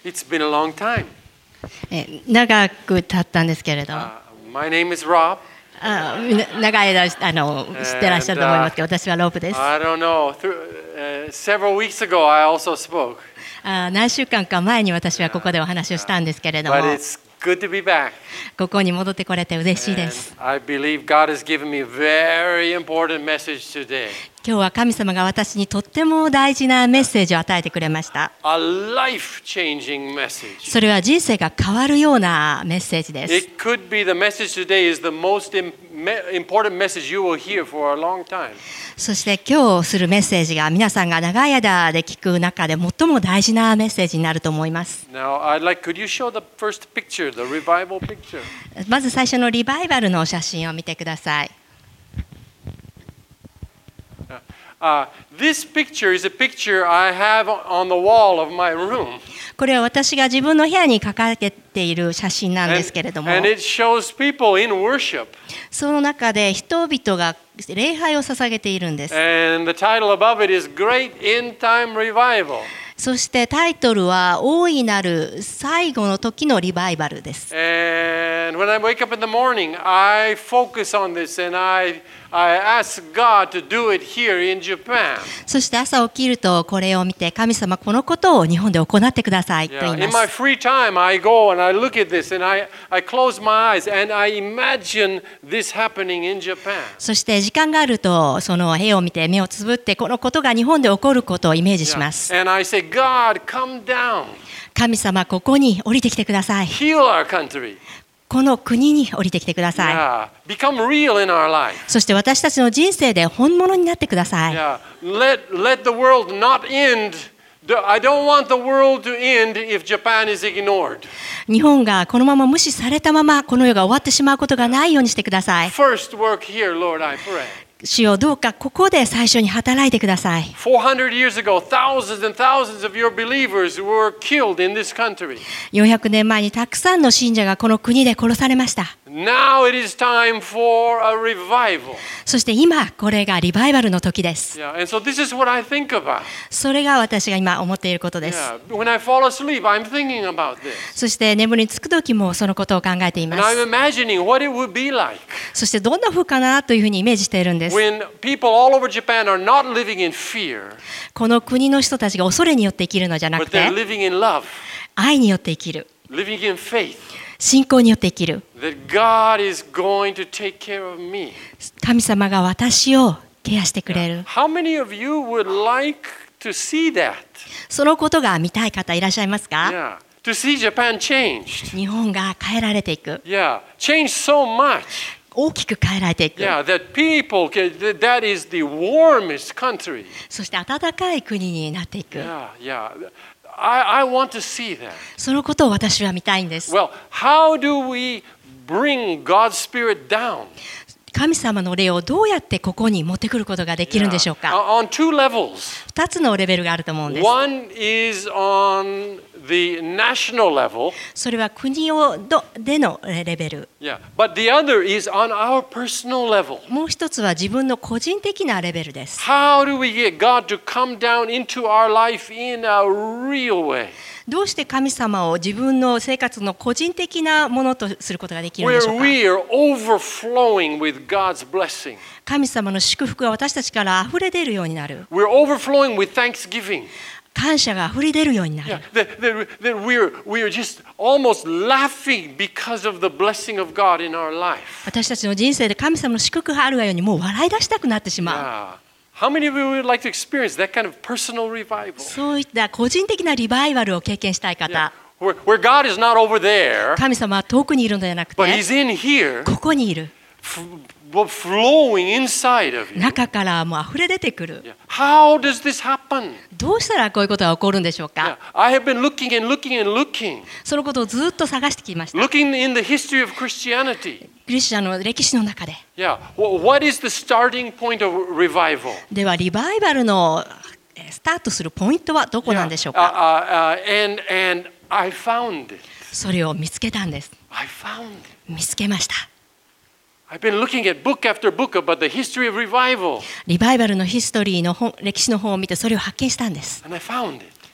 It's been a long time. 長く経ったんですけれど、 My name is Rob. 長い間知ってらっしゃると思いますけど、私はロブです。 I don't know. Several weeks ago, I also spoke. 何週間か前に私はここでお話をしたんですけれども、 But it's good to be back. ここに戻ってこれて嬉しいです。 I believe God has given me a very important message today. 今日は神様が私にとっても大事なメッセージを与えてくれました。 A life-changing message. それは人生が変わるようなメッセージです。 It could be the message today is the most important message you will hear for a long time. そして今日するメッセージが皆さんが長い間で聞く中で最も大事なメッセージになると思います。 Now, could you show the first picture, the revival picture? まず最初のリバイバルの写真を見てください。 This picture is a picture I have on the wall of my room. これは私が自分の部屋に掲げている写真なんですけれども、 And it shows people in worship. その中で人々が礼拝を捧げているんです。 And the title above it is Great End Time Revival. そしてタイトルは大いなる最後の時のリバイバルです。 And when I wake up in the morning, I focus on this and I ask God to do it here in Japan. そして朝起きるとこれを見て、神様このことを日本で行ってくださいと言い In ま my す。 free time, I go and I look at this and I close my eyes and I imagine this happening in Japan. そして時間があるとその絵を見て目をつぶってこのことが日本で起こることをイメージします。 And I say, God, come down. 神様ここに降りてきてください。 Heal our country. この国に降りてきてください。 Become real in our life. そして私たちの人生で本物になってください。 Let the world not end. I don't want the world to end if Japan is ignored. 日本がこのまま無視されたままこの世が終わってしまうことがないようにしてください。 First work here, Lord, I pray. 主よどうかここで最初に働いてください。 400 years ago, thousands and thousands of your believers were killed in this country. 400年前にたくさんの信者がこの国で殺されました。 Now it is time for a revival. そして今これがリバイバルの時です。 And so this is what I think about. それが私が今思っていることです。 When I fall asleep, I'm thinking about this. そして眠りにつく時もそのことを考えていま And す。 I'm imagining what it would be like そしてどんな風かなというふうにイメージしているんです。 when people all over Japan are not living in fear, この国の人たちが恐れによって生きるのじゃな but く they're て living in love, 愛によって生きる、 living in faith, 信仰によって生きる。 that God is going to take care of me. 神様が私をケアしてくれる。 How many of you would like to see that? そのことが見たい方いらっしゃいますか？ Yeah, to see Japan changed. 日本が変えられていく。 Yeah, changed so much. 大きく変えられていく。 Yeah, that people, that is the warmest country. そして暖かい国になっていく。 Yeah. I want to see that. そのことを私は見たいんです。 Well, how do we bring God's Spirit down? 神様の霊をどうやってここに持ってくることができるんでしょうか。 On two levels. 2つのレベルがあると思うんです。 One is on the national level. それは国でのレベル。 Yeah, but the other is on our personal level. もう一つは自分の個人的なレベルです。 How do we get God to come down into our life in a real way? どうして神様を自分の生活の個人的なものとすることができるんでしょう Where か。 we are overflowing with God's blessing. 神様の祝福が私たちから溢れ出るようになる。 We're overflowing with thanksgiving. 感謝が溢れ出るようにな Yeah, る。 that we're just almost laughing because of the blessing of God in our life. 私たちの人生で神様の祝福があるがようにもう笑い出したくなってしまう。 How many of you would like to experience that kind of personal revival? そういった個人的なリバイバルを経験したい方、 Where God is not over there, 神様は遠くにいるのではなくて but He's in here, ここにいる。 flowing inside of you. 中からもう溢れ出てくる。 How does this happen? どうしたらこういうことが起こるんでしょうか。 I have been looking and looking and looking, そのことをずっと探してきました。 looking in the history of Christianity. クリスチャンの歴史の中で。 Yeah, what is the starting point of revival? ではリバイバルのスタートするポイントはどこなんでしょうか。 And I found it. それを見つけたんです。 I found it. 見つけました。 I've been looking at book after book about the history of revival. リバイバルのヒストリーの本、歴史の本を見てそれを発見したんです。 And I found it.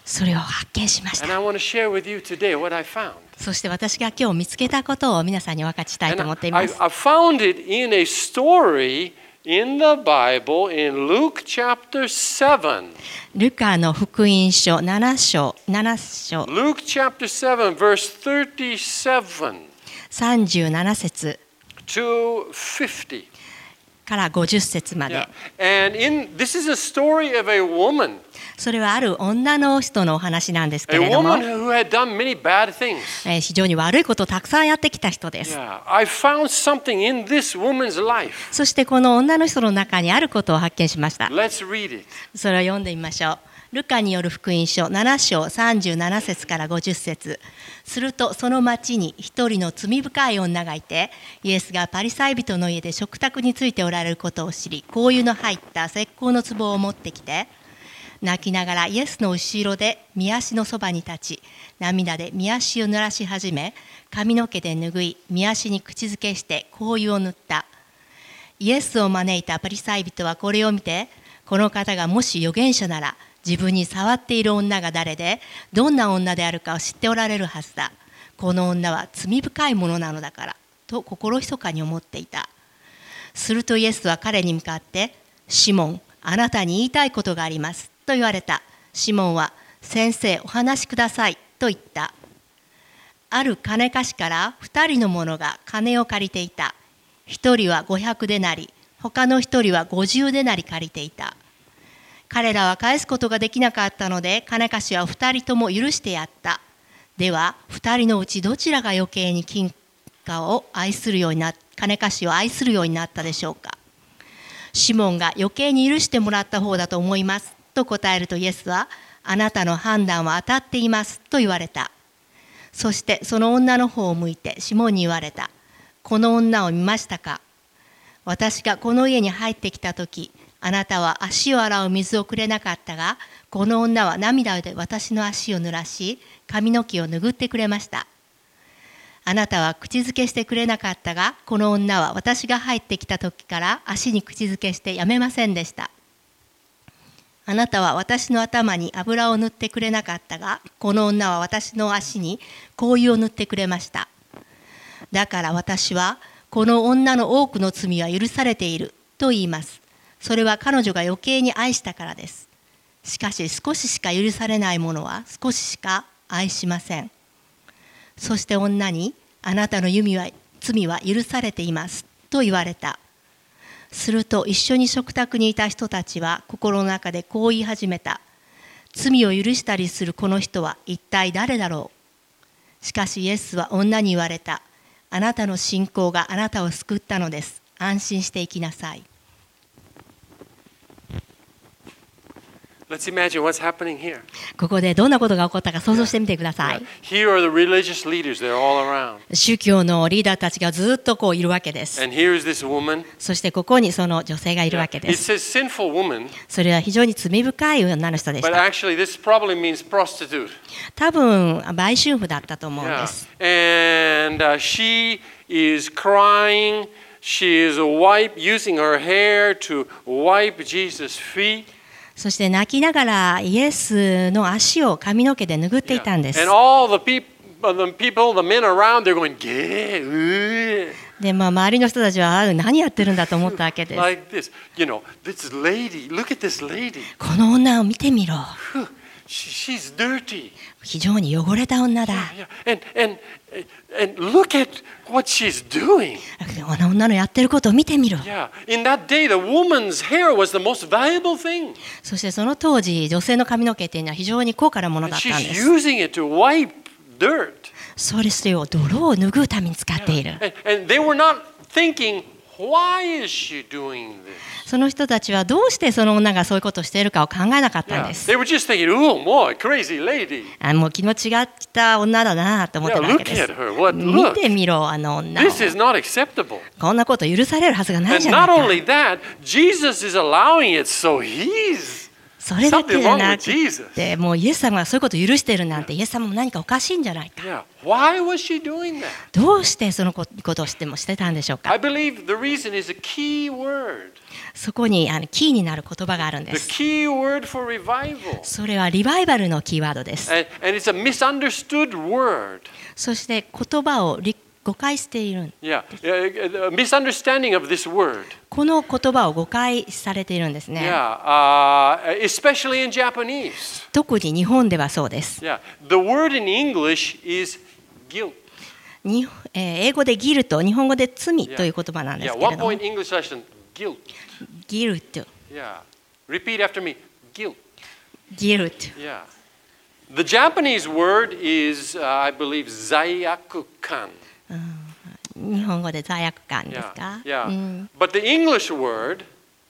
それを発見しまし And た。 I want to share with you today what I found. そして私が今日見つけたことを皆さんにお分かちしたい And と思ってい I ます。 found it in a story in the Bible in Luke chapter 7. ルカの福音書7章 Luke chapter 7, verse 37 37節 to 50. から50節まで。 Yeah. And this is a story of a woman. それはある女の人のお話なんですけ A れども、 woman who had done many bad things. 非常に悪いことをたくさんやってきた人です。 Yeah. I found something in this woman's life. そしてこの女の人の中にあることを発見しました。 Let's read it. それを読んでみましょう。ルカによる福音書7章37節から50節。するとその町に一人の罪深い女がいて、イエスがパリサイ人の家で食卓についておられることを知り、香油の入った石膏の壺を持ってきて、泣きながらイエスの後ろで御足のそばに立ち、涙で御足を濡らし始め、髪の毛で拭い、御足に口づけして香油を塗った。イエスを招いたパリサイ人はこれを見て、この方がもし預言者なら、自分に触っている女が誰で、どんな女であるかを知っておられるはずだ。この女は罪深いものなのだから、と心ひそかに思っていた。するとイエスは彼に向かって、シモン、あなたに言いたいことがあります。と言われた。シモンは、先生、お話しください。と言った。ある金貸しから2人の者が金を借りていた。1人は500デナリ、他の1人は50デナリ借りていた。彼らは返すことができなかったので、金貸しは2人とも許してやった。では、2人のうちどちらが余計に金貸しを愛するようになったでしょうか。シモンが余計に許してもらった方だと思います。と答えるとイエスは、あなたの判断は当たっています。と言われた。そしてその女の方を向いてシモンに言われた。この女を見ましたか。私がこの家に入ってきたとき、あなたは足を洗う水をくれなかったが、この女は涙で私の足を濡らし、髪の毛を拭ってくれました。あなたは口づけしてくれなかったが、この女は私が入ってきた時から足に口づけしてやめませんでした。あなたは私の頭に油を塗ってくれなかったが、この女は私の足に香油を塗ってくれました。だから私は、この女の多くの罪は許されていると言います。それは彼女が余計に愛したからです。しかし少ししか許されないものは少ししか愛しません。そして女に、あなたの罪は許されていますと言われた。すると一緒に食卓にいた人たちは心の中でこう言い始めた。罪を許したりするこの人は一体誰だろう。しかしイエスは女に言われた。あなたの信仰があなたを救ったのです。安心して生きなさい。 Let's imagine what's happening here. ここでどんなことが起こったか想像してみてください。 Here are the religious leaders. They're all around. 宗教のリーダーたちがずっとこういるわけです。 And here's this woman. そしてここにその女性がいるわけで It す。 says sinful woman, それは非常に罪深い女の人でし but た。 actually this probably means prostitute. 多分売春婦だったと思うん Yeah. です。 And she is crying. She is using her hair to wipe Jesus' feet. そして泣きながらイエスの足を髪の毛で拭っていたんです。 And all the people, the men around, they're going, "Gay." で、周りの人たちは何やってるんだと思ったわけです。 Like this. This lady, look at this lady. この女を見てみろ。 She's dirty. 非常に汚れた女だ。 Yeah. And look at what she's doing. この女のやってることを見てみろ。 Yeah. In that day, the woman's hair was the most valuable thing. そしてその当時、女性の髪の毛っていうのは非常に高価なもの And だったん she's です。 using it to wipe dirt. それを泥を拭うために使っている。 And they were not thinking, why is she doing this? その人たちはどうしてその女がそういうことをしているかを考えなかったん Yeah. です They。were just thinking, oh, boy, crazy lady. もう気の違った女だなと思ってたわけで Yeah, す look at her. What- 見てみろ、あの女を。 This is not acceptable. こんなこと許されるはずがない And じゃない not か。 only that, Jesus is allowing it, so he's それだけじゃ Something wrong な with く Jesus. て、もうイエス様がそういうことを許しているなんて、イエス様も何かおかしいんじゃないか。 Yeah. Why was she doing that? どうしてそのことをしてたんでしょう I か。 believe the reason is a key word. そこにキーになる言葉があるんで The す。 key word for revival. それはリバイバルのキーワードです。 And it's a misunderstood word. そして言葉を誤解している。 Yeah. A misunderstanding of this word. この言葉を誤解されているんですね。 Yeah. Especially in Japanese. 特に日本ではそうです。 Yeah. The word in English is guilt. 英語でギルト、日本語で罪という言葉なんで Yeah. すけれ One ども、 point English lesson. Guilt. ギルト、 Yeah. Repeat after me. Guilt. ギルト。 Yeah. The Japanese word is, I believe, zaiakukan. 日本語で罪悪感です Yeah. か。 Yeah. But the English word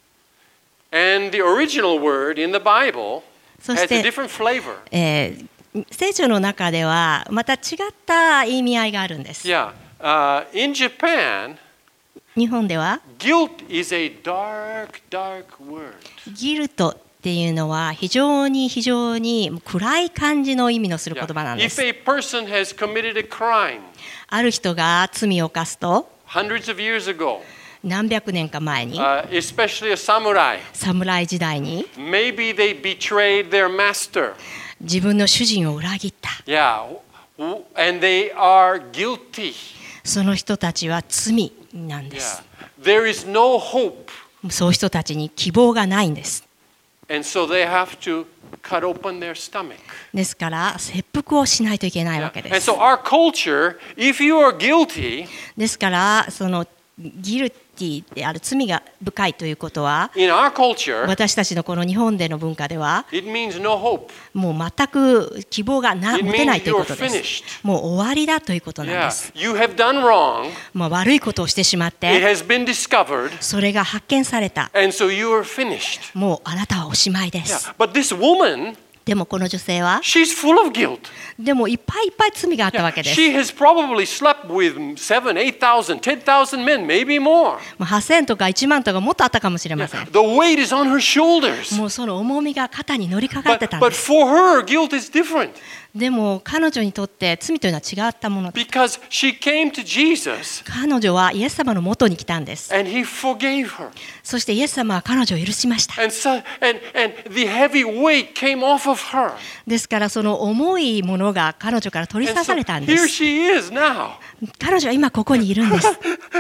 and the original word in the Bible そ has して a different flavor. 聖書の中ではまた違った意味合いがあるんです。 Yeah. In Japan, 日本では guilt is a dark, dark word. ギルトっていうのは非常に暗い感じの意味のする言 Yeah. 葉なんで If す。 a person has committed a crime ある人が罪を犯すと hundreds of years ago, 何百年か前に especially a samurai, 侍時代に maybe they betrayed their master. 自分の主人を裏切った。 Yeah. And they are guilty. その人たちは罪なんで Yeah. す。 There is no hope. そういう人たちに希望がないんです。 And so they have to cut open their stomach. ですから切腹をしないといけない Yeah. わけで And す。 so our culture, if you are guilty ですからそのギルティである罪が深いということは in our culture, 私たちのこの日本での文化では it means no hope. もう全く希望が It 持てない means という you're ことです finished. もう終わりだということなんで Yeah. す、 You have done wrong. 悪いことをしてしまっ It て has been discovered. それが発見された And so you are finished. もうあなたはおしまいで Yeah. す But this woman, でもこの女性は she's full of guilt. でもいっぱい罪があった Yeah. わけです、 She has probably slept with 7,000, 8,000, 10,000 men, maybe more. もう8000とか1万とかもっとあったかもしれま Yeah. せん、 The weight is on her shoulders. もうその重みが肩に乗りかかって But, たんで but す for her, guilt is different でも彼女にとって罪というのは違ったものです because she came to Jesus 彼女はイエス様の元に来たんです。 and he forgave her. そしてイエス様は彼女を許しました。 And the heavy weight came off of her. ですからその重いものが彼女から取り And 去 so されたんで here す。 she is now. 彼女は今ここにいるんです。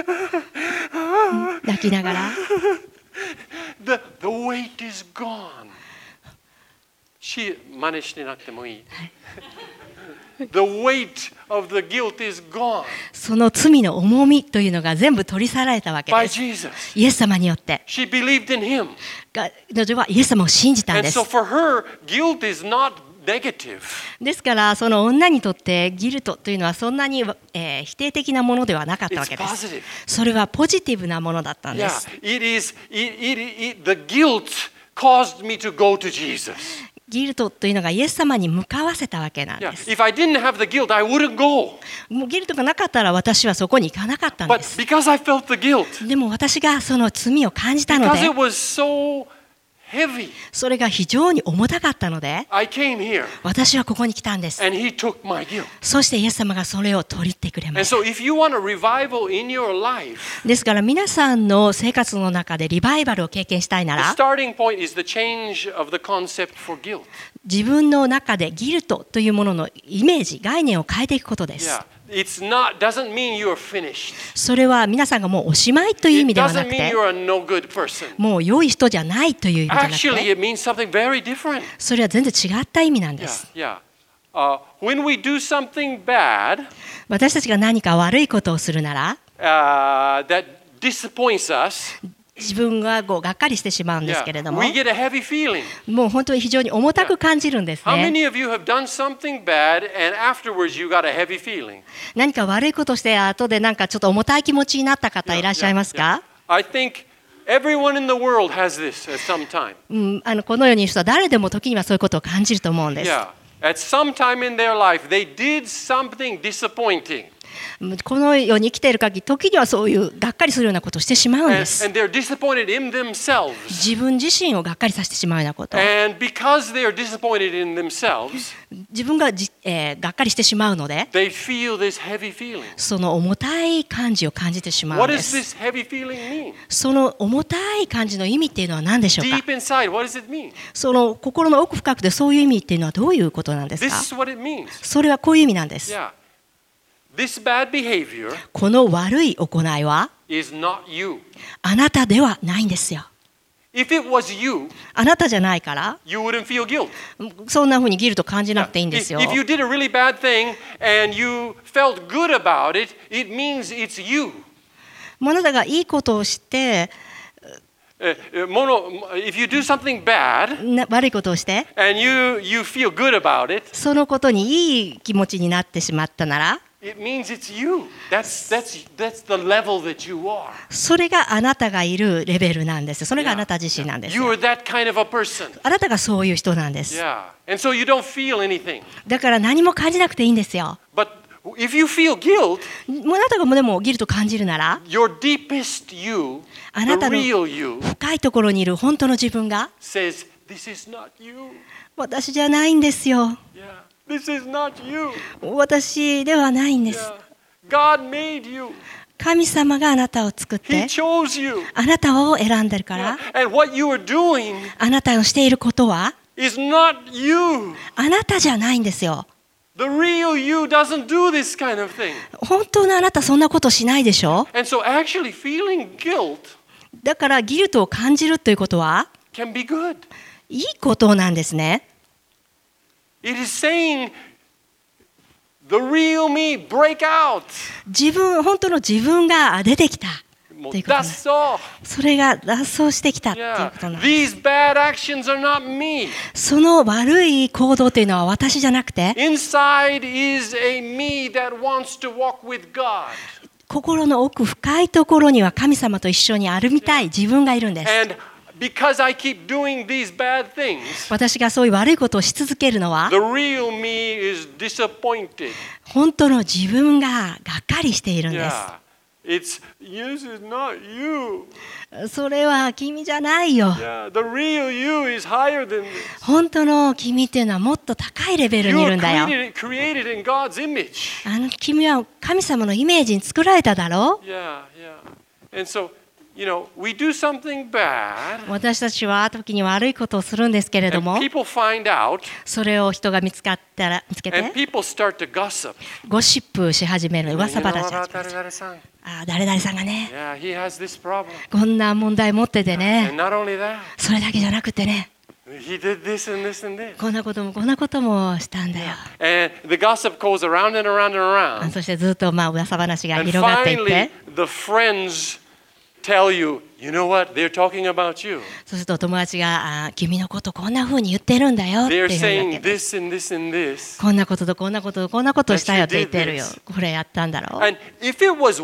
泣きながら The weight is gone. 真似してなくてもいい。The weight of the guilt is gone その罪の重みというのが全部取り去られたわけ by です。 Jesus. イエス様によって She believed in him. 彼女はイエス様を信じたん And です。 so for her, guilt is not negative. ですからその女にとってギルトというのはそんなに、否定的なものではなかったわ It's けです。 positive. それはポジティブなものだったんで Yeah, す。 the guilt caused me to go to Jesus. ギルトというのがイエス様に向かわせたわけなん Yeah, です。 if I didn't have the guilt, I wouldn't go. もうギルトがなかったら私はそこに行かなかったん But です。 because I felt the guilt, でも私がその罪を感じたの because で it was so heavy, それが非常に重たかったので I came here 私はここに来たんです。 and he took my guilt. そしてイエス様がそれを取りってくれま And した。 so if you want a revival in your life, ですから皆さんの生活の中でリバイバルを経験したいな the ら starting point is the change of the concept for guilt. 自分の中でギルトというもののイメージ概念を変えていくことです。 Yeah, doesn't mean you're finished. それは皆さんがもうおしまいという意 It 味ではな doesn't く mean て you're a no good person. もう良い人じゃないという意味じゃなく Actually, て it means something very different. それは全然違った意味なんで Yeah, す。 yeah. When we do something bad 私たちが何か悪いことをするなら that disappoints us, 自分ががっかりしてしまうんですけれど yeah, も we get a heavy feeling. もう本当に非常に重たく感じるんです How ね。 many of you have done something bad and afterwards you got a heavy feeling? 何か悪いことして後でなんかちょっと重たい気持ちになった方いらっしゃいますか？ I think everyone in the world has this at some time. このように人は誰でも時にはそういうことを感じると思うんです。 Yeah. At some time in their life, they did something disappointing. この世に生きている限り、時にはそういうがっかりするようなことをしてしまうんです。 and they're disappointed in themselves. 自分自身をがっかりさせてしまうようなこと、 And because they are disappointed in themselves, 自分ががっかりしてしまうので、 they feel this heavy feeling. その重たい感じを感じてしまうん What で does す。 this heavy feeling mean? その重たい感じの意味っていうのは何でしょうか。 Deep inside, what does it mean? その心の奥深くでそういう意味っていうのはどういうことなんです This か。 is what it means. それはこういう意味なんです。 Yeah. This bad behavior この悪い行いは is not you. あなたではないんですよ。 If it was you, あなたじゃないから you wouldn't feel guilt. そんな風にギルト感じなくていいんですよ。 If you did a really bad thing and you felt good about it, it means it's you. もうあなたがいいことをして If you do something bad 悪いことをして and you feel good about it, そのことにいい気持ちになってしまったなら、 it means it's you. That's the level that you are. それがあなたがいるレベルなんです。それがあなた自身なんですよ。 You are that kind of a person. あなたがそういう人なんです。 Yeah. And so you don't feel anything. だから何も感じなくていいんですよ。 But if you feel guilt, もうあなたがでもギルト感じるなら、 your deepest you, あ the なたの real you, 深いところにいる本当の自分が says, This is not you. 私じゃないんですよ。 Yeah. This is not you. 私ではないんです。 Yeah. God made you. 神様があなたを作っ He て chose you. あなたを選んでるか Yeah. ら、 And what you are doing あなたのしていることは is not you. あなたじゃないんですよ。 The real you doesn't do this kind of thing. 本当のあなたそんなことしないでしょ。 And so actually feeling guilt だからギルトを感じるということは can be good. いいことなんですね。 It is saying the real me break out. 本当の自分が出てきたもうということなんです。 脱走。 それが脱走してきたという Yeah. ことなんです。 These bad actions are not me. その悪い行動というのは私じゃなくて、 Inside is a me that wants to walk with God. 心の奥深いところには神様と一緒に歩みたい自分がいるんです。 And because I keep doing these bad things, 私がそういう悪いことをし続けるのは the real me is disappointed. 本当の自分ががっかりしているんです。 Yeah. This is not you. それは君じゃないよ。 Yeah. The real you is higher than this. 本当の君っていうのはもっと高いレベルにい You る are んだよ。 created in God's image. 君は神様のイメージに作られただろう。 Yeah, yeah. And so, we do something bad, 私たちは時に悪いことをするんですけれど and も、 people find out, それを人が見つけ and て people start to gossip. ゴシップし始める、 You 噂 know 話し about 始める。 誰々さん? 誰々さんがね、 Yeah, he has this problem. こんな問題持っててね、 And not only that, それだけじゃなくてね、 he did this and this and this. こんなこともこんなこともしたんだよ。 And the gossip goes around and around and around. そしてずっと噂話が And 広がっていっ finally, て、 the friends tell you, you know what? They're talking about you. そうすると友達が君のことこんな風に言ってるんだよっていう They're ふうに言う saying わけで this and this and this. こんなこととこんなこととこんなことしたよって言ってるよ That you did。 これやったんだろう。 And if it was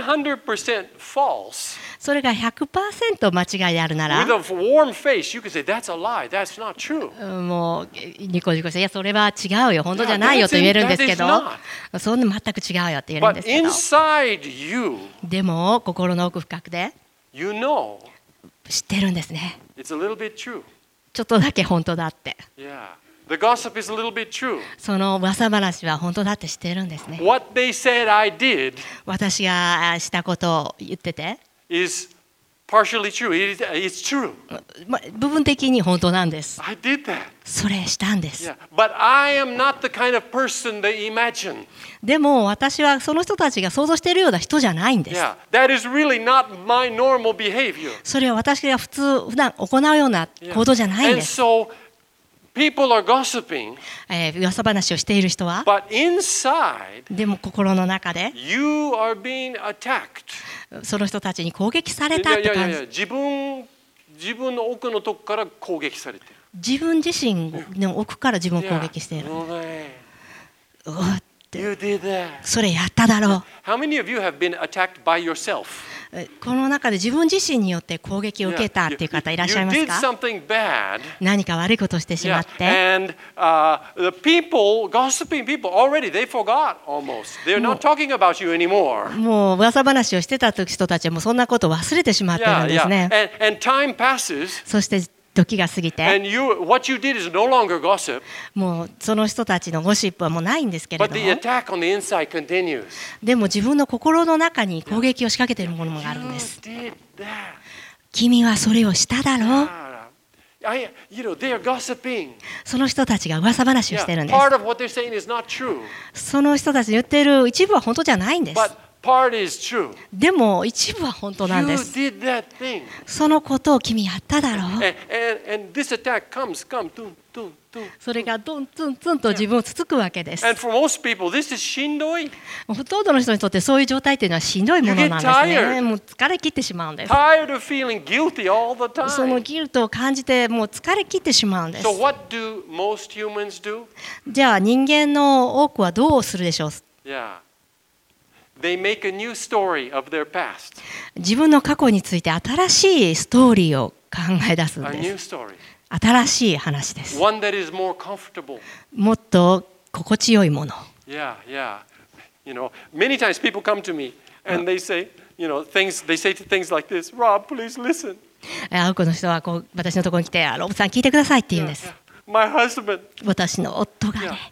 100% false, それが 100% 間違いであるな with ら、 a warm face, you could say, that's a lie. That's not true. もうニコニコして、いやそれは違うよ、本当じゃないよと言えるんですけど、 That is そんな全く違うよって言えるん But ですけど、 inside you, でも心の奥深くで you know 知ってるんですね。 it's a little bit true. ちょっとだけ本当だって。 Yeah. The gossip is a little bit true. その噂話は本当だって知ってるんですね。 What they said I did 私がしたことを言ってて、 is partially true. It's true. 部分的に本当なんです。 I did that. それしたんです。 Yeah. But I am not the kind of person they imagine. でも私はその人たちが想像しているような人じゃないんです。 Yeah. That is really not my normal behavior. それは私が普段行うような行動じゃないん And です。 so people are gossiping, 噂話をしている人は、 but inside でも心の中で you are being attacked. その人たちに攻撃されたって感じ。 自分の奥のとこから攻撃されてる。 自分自身の奥から自分を攻撃している。 うわって、 You did that. それやっただろ How many of you have been attacked by yourself? う。 この中で自分自身によって攻撃を受けたっていう方いらっしゃいますか？ something bad. 何か悪いことをしてしまって、 And the people, gossiping people, already they forgot almost. They're not talking about you anymore. もう噂話をしてた人たちはもうそんなことを忘れてしまってるんですね。 And time passes. そして時が過ぎて、 And what you did is no longer gossip. もうその人たちのゴシップはもうないんですけれ But ど the も、 attack on the inside continues. でも自分の心の中に攻撃を仕掛けているものがあるんです。 You did that. 君はそれをしただろう。 They are gossiping. その人たちが噂話をしてるんです。 Part of what they're saying is not true. その人たちの言っている一部は本当じゃないんです。 But part is true. でも一部は本当なんで You す。 did that thing. そのことを君やっただろう。 And this attack comes, dun, dun, dun. それがドンツンツンと自分をつつくわけです。 And for most people, this is shindoi. ほとんどの人にとってそういう状態っていうのはしんどいものなんです You get ね。 tired. もう疲れ切ってしまうんです。 Tired of feeling guilty all the その time. ギルトを感じてもう疲れ切ってしまうんです。 So what do most humans do? じゃあ人間の多くはどうするでしょう。 Yeah. They make a new story of their past. 自分の過去について新しいストーリーを考え出すん A で new す。 story. 新しい話です。 One that is more comfortable. もっと心地よいもの。 Yeah, yeah. Many times people come to me and they say, they say things like this, Rob, please listen. 多くの人は私のところに来て、ロブさん聞いてくださいって言うんです。 My husband, 私の夫がね、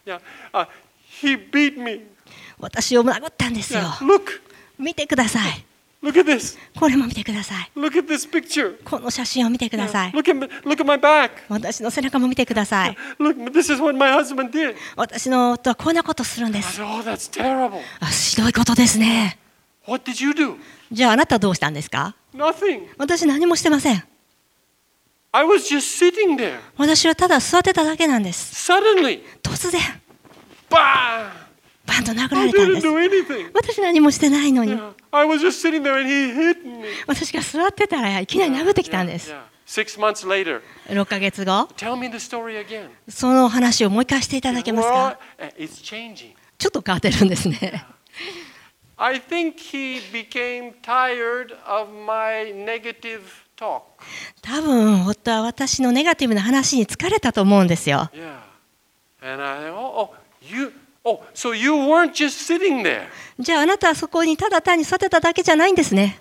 he beat me. 私を殴ったんですよ。 Look, 見てください。 look at this. これも見てください。 Look at this picture. この写真を見てください。 Look at my back. 私の背中も見てください。 Look, this is what my husband did. 私の夫はこんなことするんで I す。 said, oh, that's terrible. ひどいことですね。 What did you do? じゃああなたはどうしたんですか？ Nothing. 私何もしてません。 I was just sitting there. 私はただ座ってただけなんです。 Suddenly, 突然、 bang! バンと殴ら I れたんで didn't す。 do anything. 私何もしてないのに、 I was just sitting there and he hit me. 私が座ってたらいきなり殴ってきたんです。 Yeah. 6 months later, 6ヶ月後、 tell me the story again. その話をもう一回していただけますか？ It's changing. ちょっと変わってるんですね。 I think he became tired of my negative talk. 多分夫は私のネガティブな話に疲れたと思うんですよ。 Yeah. And so you weren't just sitting there. じゃああなたはそこにただ単に座ってただけじゃないんですね。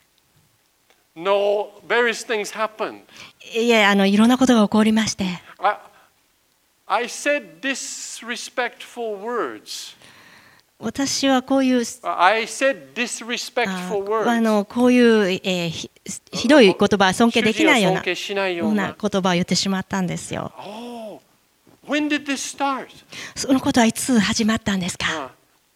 No, various things happened. いや、いろんなことが起こりまして。 I said disrespectful words. 私はこういう、 I said disrespectful words. こういう、ひどい言葉、尊敬できないような主人を尊敬しないような言葉を言ってしまったんですよ。 Oh, when did this start? そのことはいつ始まったんですか？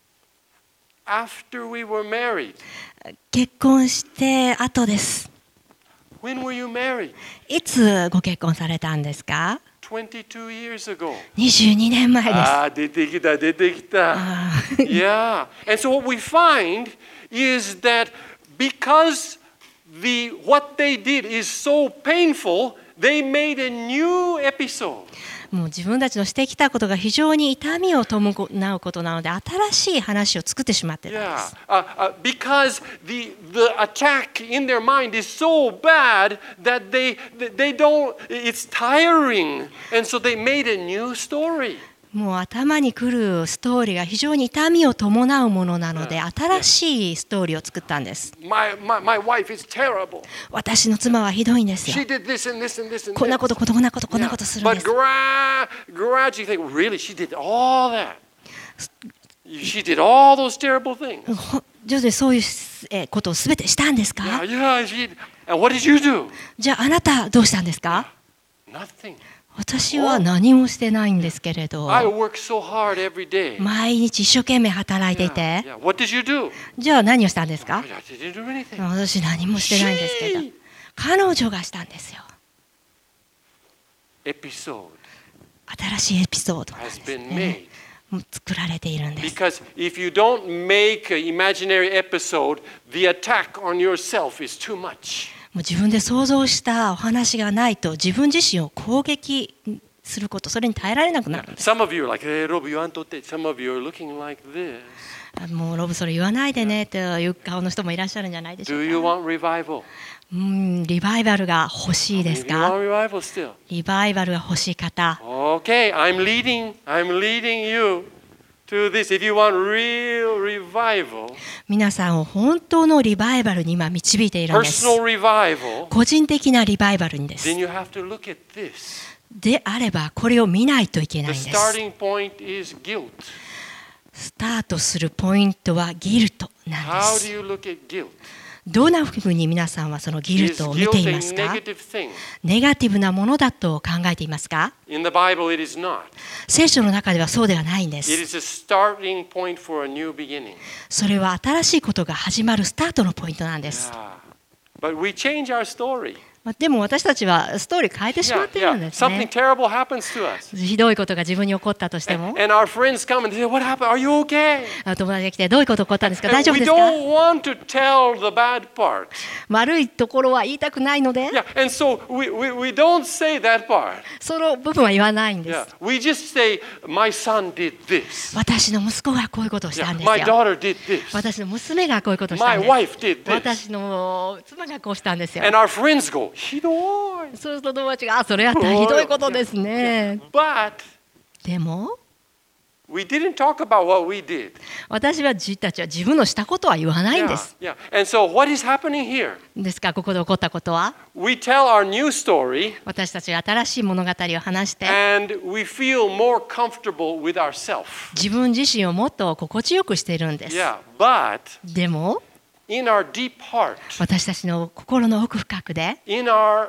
After we were married. 結婚して後です。 When were you married? いつご結婚されたんですか 22 years ago. ？22年前です。 出てきた、出てきた。Yeah. And so what we find is that because what they did is so painful, they made a new episode. もう自分たちのしてきたことが非常に痛みを伴うことなので、新しい話を作ってしまってたんです。 Because the attack in their mind is so bad that they don't, it's tiring. And so they made a new story. もう頭に来るストーリーが非常に痛みを伴うものなので、新しいストーリーを作ったんです。 My wife is terrible. 私の妻はひどいんですよ。 She did this and this and this and こんな this. こと、こんなこと、こんなことするん But です。 gradually you think, really, she did all that. She did all those terrible things. 徐々にそういうことをすべてしたんですか？ Yeah, and what did you do? じゃああなたどうしたんですか？ Nothing. 私は何もしてないんですけれど、 I work so hard every day. 毎日一生懸命働いていて、 Yeah. What did you do? じゃあ何をしたんですか？ I didn't do anything. 私何もしてないんですけど、彼女がしたんですよ。 Episode 新しいエピソードなんで has す been ね。 made. もう作られているんです。 Because if you don't make an imaginary episode, the attack on yourself is too much. もう自分で想像したお話がないと自分自身を攻撃すること、それに耐えられなくなるんです。 Some of you are like, hey, Rob, you want to take? Some of you are looking like this. もうロブそれ言わないでねという顔の人もいらっしゃるんじゃないでしょ Do う you か。 want revival? リバイバルが欲しいです You want か。 revival still? リバイバルが欲しい方、 Okay, I'm leading you to this. If you want real revival, 皆さんを本当のリバイバルに今導いているんです。 personal revival, 個人的なリバイバルにです。 then you have to look at this. であればこれを見ないといけない The んです。 starting point is guilt. スタートするポイントはギルトなんで How す。 do you look at guilt? どんなふうに皆さんはそのギル Is トを見て guilt い a ますか。 negative thing? ネガティブなものだと考えていますか。 In the Bible, it is not. 聖書の中ではそうではないんで It す。 is a starting point for a new beginning. それは新しいことが始まるスタートのポイントなんです。 Yeah. But we change our story. でも私たちはストーリー変えてしまっているんです Something ね。 terrible happens to us. ひどいことが自分に起こったとしても、 And our friends come and say, What happened? Are you okay? 友達が来てどういうこと起こったんですか、大 And 丈夫 we ですか。 don't want to tell the bad part. 悪いところは言いたくないので、 Yeah, and so we don't say that part. その部分は言わないんで Yeah, す。 we just say, My son did this. 私の息子がこういうことをしたん Yeah, です my よ。 daughter did this. 私の娘がこういうことをした My んです。 wife did this. 私の妻がこうしたんですよ。 And our friends go, ひどい。 そうすると友達が、あ、それやったらひどいことですね。 But でも we didn't talk about what we did. 私たちは自分のしたことは言わないんで Yeah, す。 yeah. And so what is happening here? ですからここで起こったことは、 We tell our new story 私たちが新しい物語を話して、 and we feel more comfortable with ourselves. 自分自身をもっと心地よくしているんです。 Yeah, but でも in our deep heart, 私たちの心の奥深くで、 in our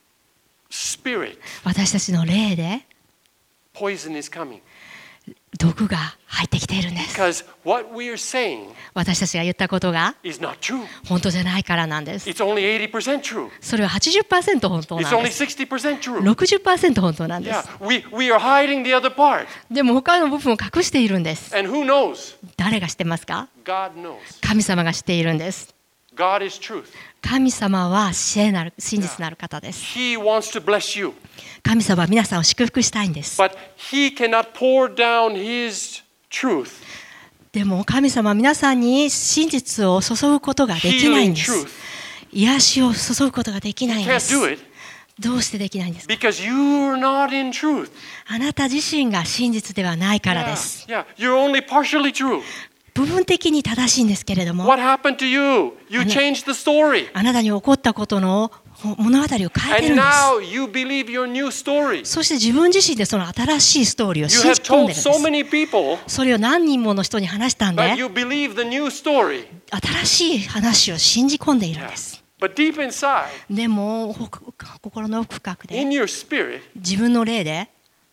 spirit, 私たちの霊で poison is coming. 毒が入ってきているんです。 Because what we are saying 私たちが言ったことが is not true. 本当じゃないからなんです。 It's only 80% true. それは 80% 本当 It's なん only です。 60% true. 60% 本当なんで Yeah, す。 we are hiding the other part. でも他の部分を隠しているんです。 And who knows? 誰が知ってますか。 God knows. 神様が知っているんです。 God is truth. 神様は真実なる方です。 He wants to bless you. 神様は皆さんを祝福したいんです。 But He cannot pour down His truth, でも神様は皆さんに真実を注ぐことができないん healing です。 truth. 癒しを注ぐことができないん You で can't す。 do it どうしてできないんですか。 because you're not in truth. あなた自身が真実ではないからです。 Yeah, you're only partially true. 部分的に正しいんですけれども、 What happened to you? You changed the story. あなたに起こったことの物語を変えて And るんです。 now you believe your new story. そして自分自身でその新しいストーリーを You 信 have じ込ん told でるん so です。 many people それを何人もの人に話したんで、 that you believe the new story. 新しい話を信じ込んでいるんです。 But deep inside, でも心の奥深くで in your spirit, 自分の霊で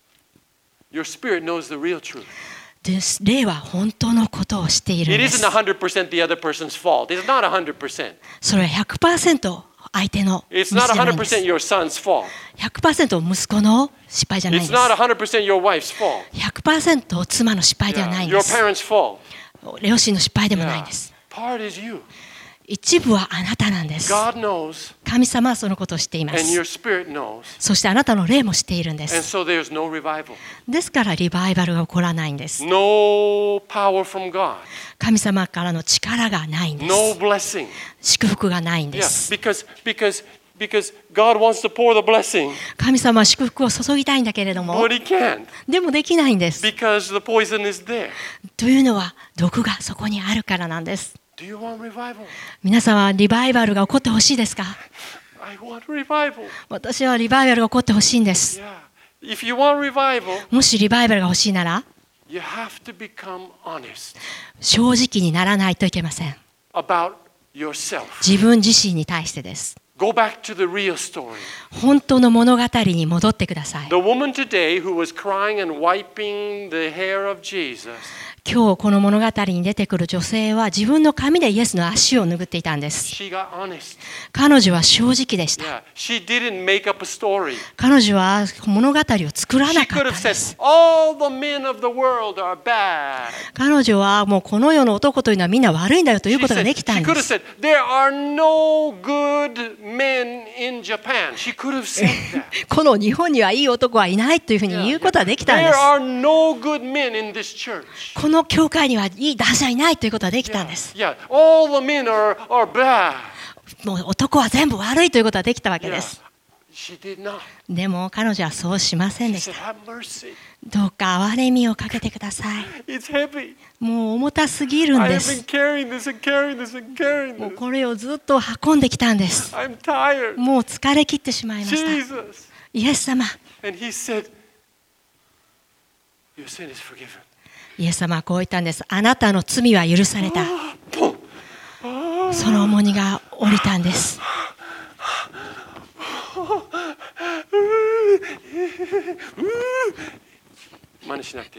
your spirit knows the real truth. 霊は本当のことを知っているん It です。 isn't 100% the other person's fault. It's not 100%. それは 100% 相手のミス It's じ not ゃないんです。 100% your son's fault. 100% 息子の失敗じゃないん It's で not す。 100% your wife's fault. 100% 妻の失敗ではないん Your です。 parents' fault. 両親の失敗でもないん Yeah. です。 Part is you. 一部はあなたなんです。 God knows, 神様はそのことを知っていま and your す。 spirit knows. そしてあなたの霊も知っているんで And す。 so there's no revival. ですからリバイバルが起こらないんです。 No power from God. 神様からの力がないんで No す。 blessing. 祝福がないんで Yeah, す。 because God wants to pour the blessing, 神様は祝福を注ぎたいんだけれども、 but He can't でもできないんです。 because the poison is there. というのは毒がそこにあるからなんです。 Do you want revival? 皆さんはリバイバルが起こってほしいですか。 I want revival. 私はリバイバルが起こってほしいんです。 Yeah. If you want revival, もしリバイバルが欲しいなら you have to become honest 正直にならないといけません。 about yourself. 自分自身に対してです。 Go back to the real story. 本当の物語に戻ってください。 The woman today who was crying and wiping the hair of Jesus, 今日この物語に出てくる女性は自分の髪でイエスの足を拭っていたんです。 She got honest. 彼女は正直でした。 Yeah. She didn't make up a story. 彼女は物語を作らな She かっ could た have んで said, す。 all the men of the world are bad. 彼女はもうこの世の男というのはみんな悪いんだよということができた She ん could で have す。 said, there are no good men in Japan. She could have said that. この日本にはいい男はいないというふうに言うことはできたんで There す。 are no good men in this church. この教会にはいい男子はいないということはできたんです。 Yeah, all the men are bad. もう男は全部悪いということはできたわけ Yeah. です。 She did not. でも彼女はそうしません She でし said, た。 have mercy. どうか憐れみをかけてください。 It's heavy. もう重たすぎるん I で have す been。carrying this and carrying this and carrying もう this. これをずっと運んできたんです。 I'm tired. もう疲れ切ってしまいました。 Jesus. イエス様、 And he said, your sin is forgiven. イエス様はこう言ったんです。あなたの罪は許された。 Boom. その重荷が降りたんです。 真似しなくていい。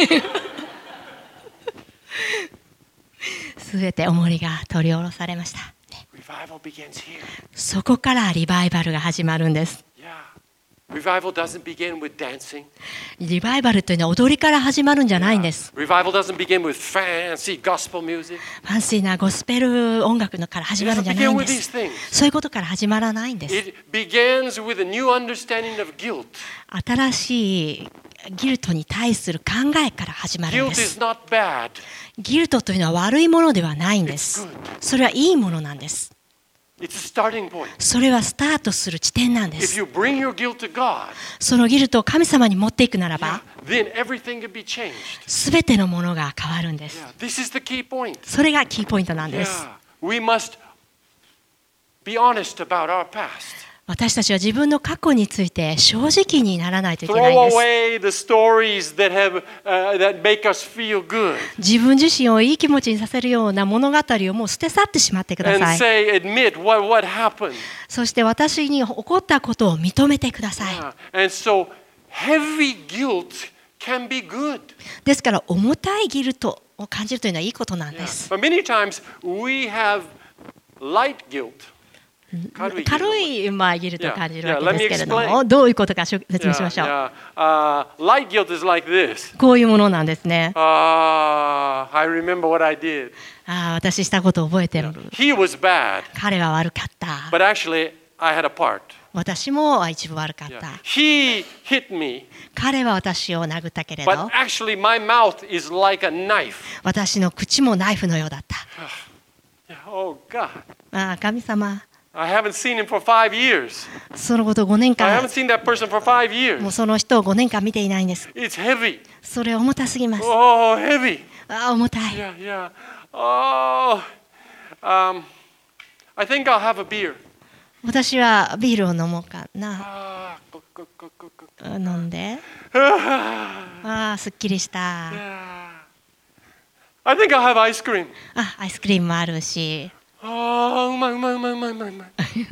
すべて重荷が取り下ろされました。 Revival begins here. そこからリバイバルが始まるんです。 Yeah. Revival doesn't begin with dancing. リバイバルというのは踊りから始まるんじゃないんです。 Revival doesn't begin with fancy gospel music. ファンシーなゴスペル音楽のから始 It まるん doesn't じゃない begin ん with で these す。 things. そういうことから始まらないんです。 It begins with a new understanding of guilt. 新しいギルトに対する考えから始まるん Guilt です is。not bad. ギルトというのは悪いものではないんで It's す。 good. それはいいものなんです。 It's a starting point. それはスタートする地点なんで If す。 you bring your guilt to God, そのギルトを神様に持っていくならば、 then everything can be changed. すべてのものが変わるんです。 Yeah. This is the key point. それがキーポイントなんです。 Yeah. We must be honest about our past. 私たちは自分の過去について正直にならないといけ Throw ないんです。 away the stories that make us feel good 自分自身をいい気持ちにさせるような物語をもう捨て去ってしまってくだ and さい。 admit what happened. そして私に起こったことを認めてください。 Yeah. And so heavy guilt can be good. ですから重たいギルトを感じるというのはいいことなん Yeah. です。 But many times we have light guilt. 軽い軽いギルトを感じるわ Yeah. けですけれど Let me も、どういうことか説明しましょう。 Light guilt is like this. こういうものなんですね。 I remember what I did. 私したことを覚えてる。 He was bad, 彼は悪かった。 but actually I had a part. 私も一部悪かっ Yeah. た。 He hit me, 彼は私を殴ったけれ but ど、 actually my mouth is like a knife. 私の口もナイフのようだった。 Yeah. Oh God. 神様、 I haven't seen him for 5 years. そのことを5年 I 間 haven't、seen that person for 5 years. もうその人を5年間見ていないんです。 It's heavy. それ重たすぎます。 Oh, heavy. 重たい。 Yeah, yeah. Oh, I think I'll have a beer. 私はビールを飲もうかな。 飲んで。すっきりした。 Yeah. I think I'll have ice cream. アイスクリームもあるし。 うまい。 美味しい。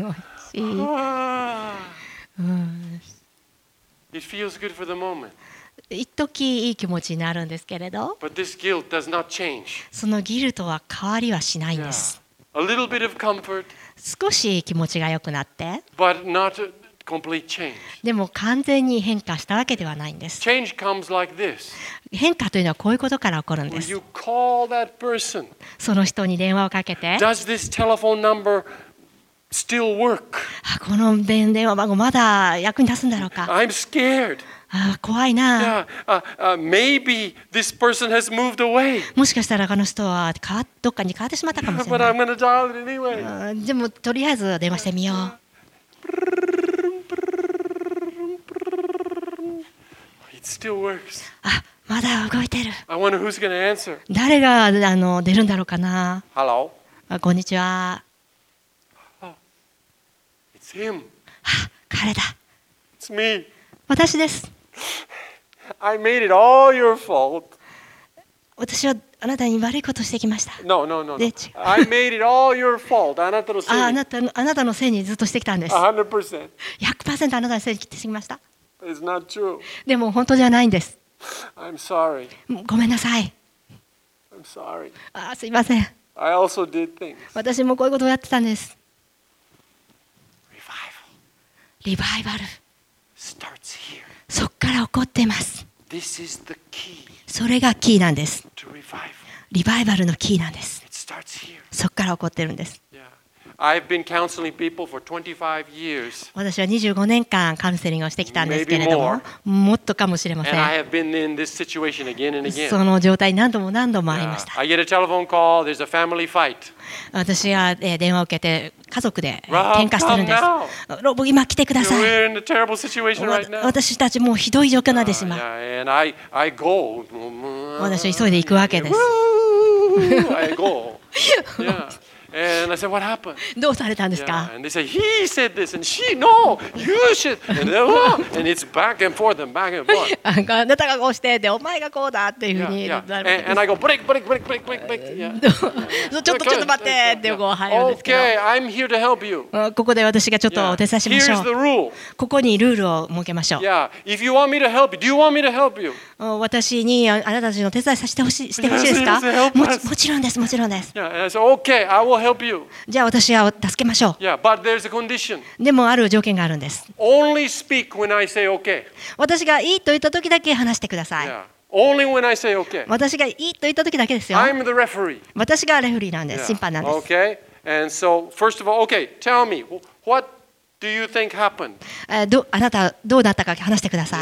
It feels good for the moment. 一時いい気持ちになるんですけれど、 But this guilt does not change. そのギルトは変わりはしないんです。 A little bit of comfort, 少し気持ちが良くなって、 but not a complete change. でも完全に変化したわけではないんです。 Change comes like this. 変化というのはこういうことから起こるんで When す。 you call that person, その人に電話をかけて、 does this telephone number still work? この電話番号まだ役に立つんだろうか。 I'm scared. 怖いな。 Maybe this person has moved away. もしかしたらこの人はどっかに変わってしまったかもしれ But ない I'm。going to dial it anyway. でもとりあえず電話してみよう。 It still works. まだ動いてる。 I wonder who's going to answer. 誰が出るんだろうかな。 Hello? こんにちは。 It's him. 彼だ。 It's me. 私です。 I made it all your fault. 私はあなたに悪いことをしてきました。 No. I made it all your fault. あなたのせいに。 あなたのせいにずっとしてきたんです。 100%. 100% あなたのせいにしてきました。 It's not true. でも本当じゃないんです。 I'm sorry. ごめんなさい。 I'm sorry. すいません。 I also did things. 私もこういうことをやってたんです。 Revival リバイバル。 starts here. そこから起こっています。 This is the key それがキーなんです。 to revival. リバイバルのキーなんです。 It starts here. そこから起こってるんです。 Yeah. I've been counseling people for 25 years. 私は25年間カウンセリングをしてきたんですけれども、もっとかもしれませ And I ん。 have been in this situation again and again. その状態に何度も何度もありま Yeah. した。 I get a telephone call, there's a family fight. 私が電話を受けて家族で Rob, 喧嘩してるんで come す。ロブ、今来てください。 We're in a terrible situation right now. 私たちもうひどい状況なんです今。 Yeah, and I go. 私は急いで行くわけです。 Woo! I go. Yeah. And I said, what happened? どうされたんです Yeah. か？ And they say, he said this, and she, no, you should. And it's back and forth and back and forth. あなたがこうしてでお前がこうだっていうふう Yeah, に yeah. なるわけ And I go, break. Yeah. です。ちょっと待ってってこう入るんですけど、 Okay, I'm here to help you. ここで私がちょっと Yeah. お手伝いしましょ Here's the う。 rule. ここにルールを設けましょう。 Yeah, if you want me to help you, do you want me to help you? 私にあなたたちの手伝いさせてほしいしてほしいですか？ Yes, help us. もちろんです、もちろんです。 Yeah, and I said, okay, I will help you. じゃあ私は助けましょ Yeah, but there's a condition. う。でもある条件があるんです。 Only speak when I say okay. 私がいいと言った時だけ話してください。 Yeah, only when I say okay. 私がいいと言った時だけですよ。 I'm the referee. 私がレフリーなんです。 Yeah. 審判なんです。 Okay, and so first of all, okay, tell me, what do you think happened? あなたどうだったか話してくださ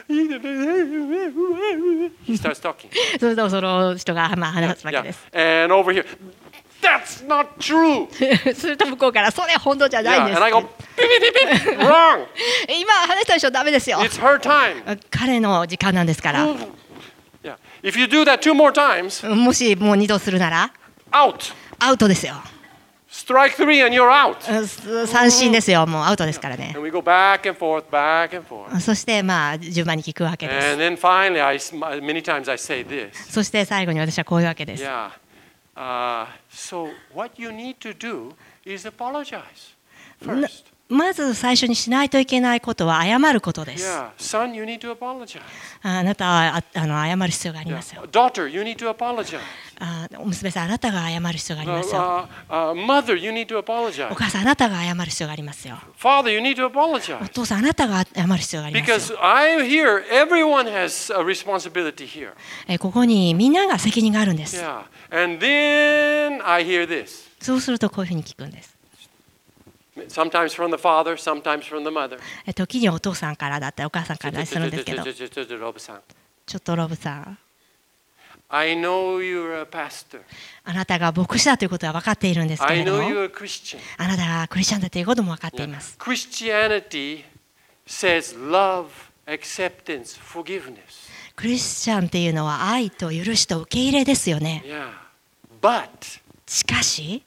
Yeah. He starts talking. い。それとその人が話すわけ Yeah. です。 And over here, that's not true. すると向こうからそれ本当じゃないん Yeah. です And I go, beep, beep, beep, beep. Wrong. 今話したでしょダメですよ。 It's her time. 彼の時間なんですから。 Yeah. If you do that 2 more times, もしもう2度するなら out. アウトですよ。 Strike 3 and you're out. 三振ですよ。もうアウトですからね。 And we go back and forth. そしてまあ順番に聞くわけです。 And then finally, many times I say this. そして最後に私はこういうわけです。 Yeah. So what you need to do is apologize first. まず最初にしないといけないことは謝ることです。 Yeah. Son, you need to apologize. あなたは謝る必要があり Yeah. ますよ。 Daughter, you need to apologize. 娘さん、あなたが謝る必要がありますよ。 Mother, you need to お apologize. 母さん、あなたが謝る必要がありますよ。 Father, you need to お apologize. 父さん、あなたが謝る必要がありますよ。 Because I'm here, everyone has a responsibility here. ここにみんなが責任があるんです。 Yeah. And then I hear this. そうするとこういうふうに聞くんです。 Sometimes from the father, sometimes from the mother. 時にお父さんからだったりお母さんからだったりするんですけど、 Rob-san, ちょっとロブさん、 I know you're a pastor. あなたが牧師だということは分かっているんですけ I れど know も、 you're a Christian. あなたがクリスチャンだということも分かってい Yeah. ます。 Christianity says love, acceptance, forgiveness. クリスチャンっていうのは愛と許しと受け入れですよね。 Yeah. But しかし、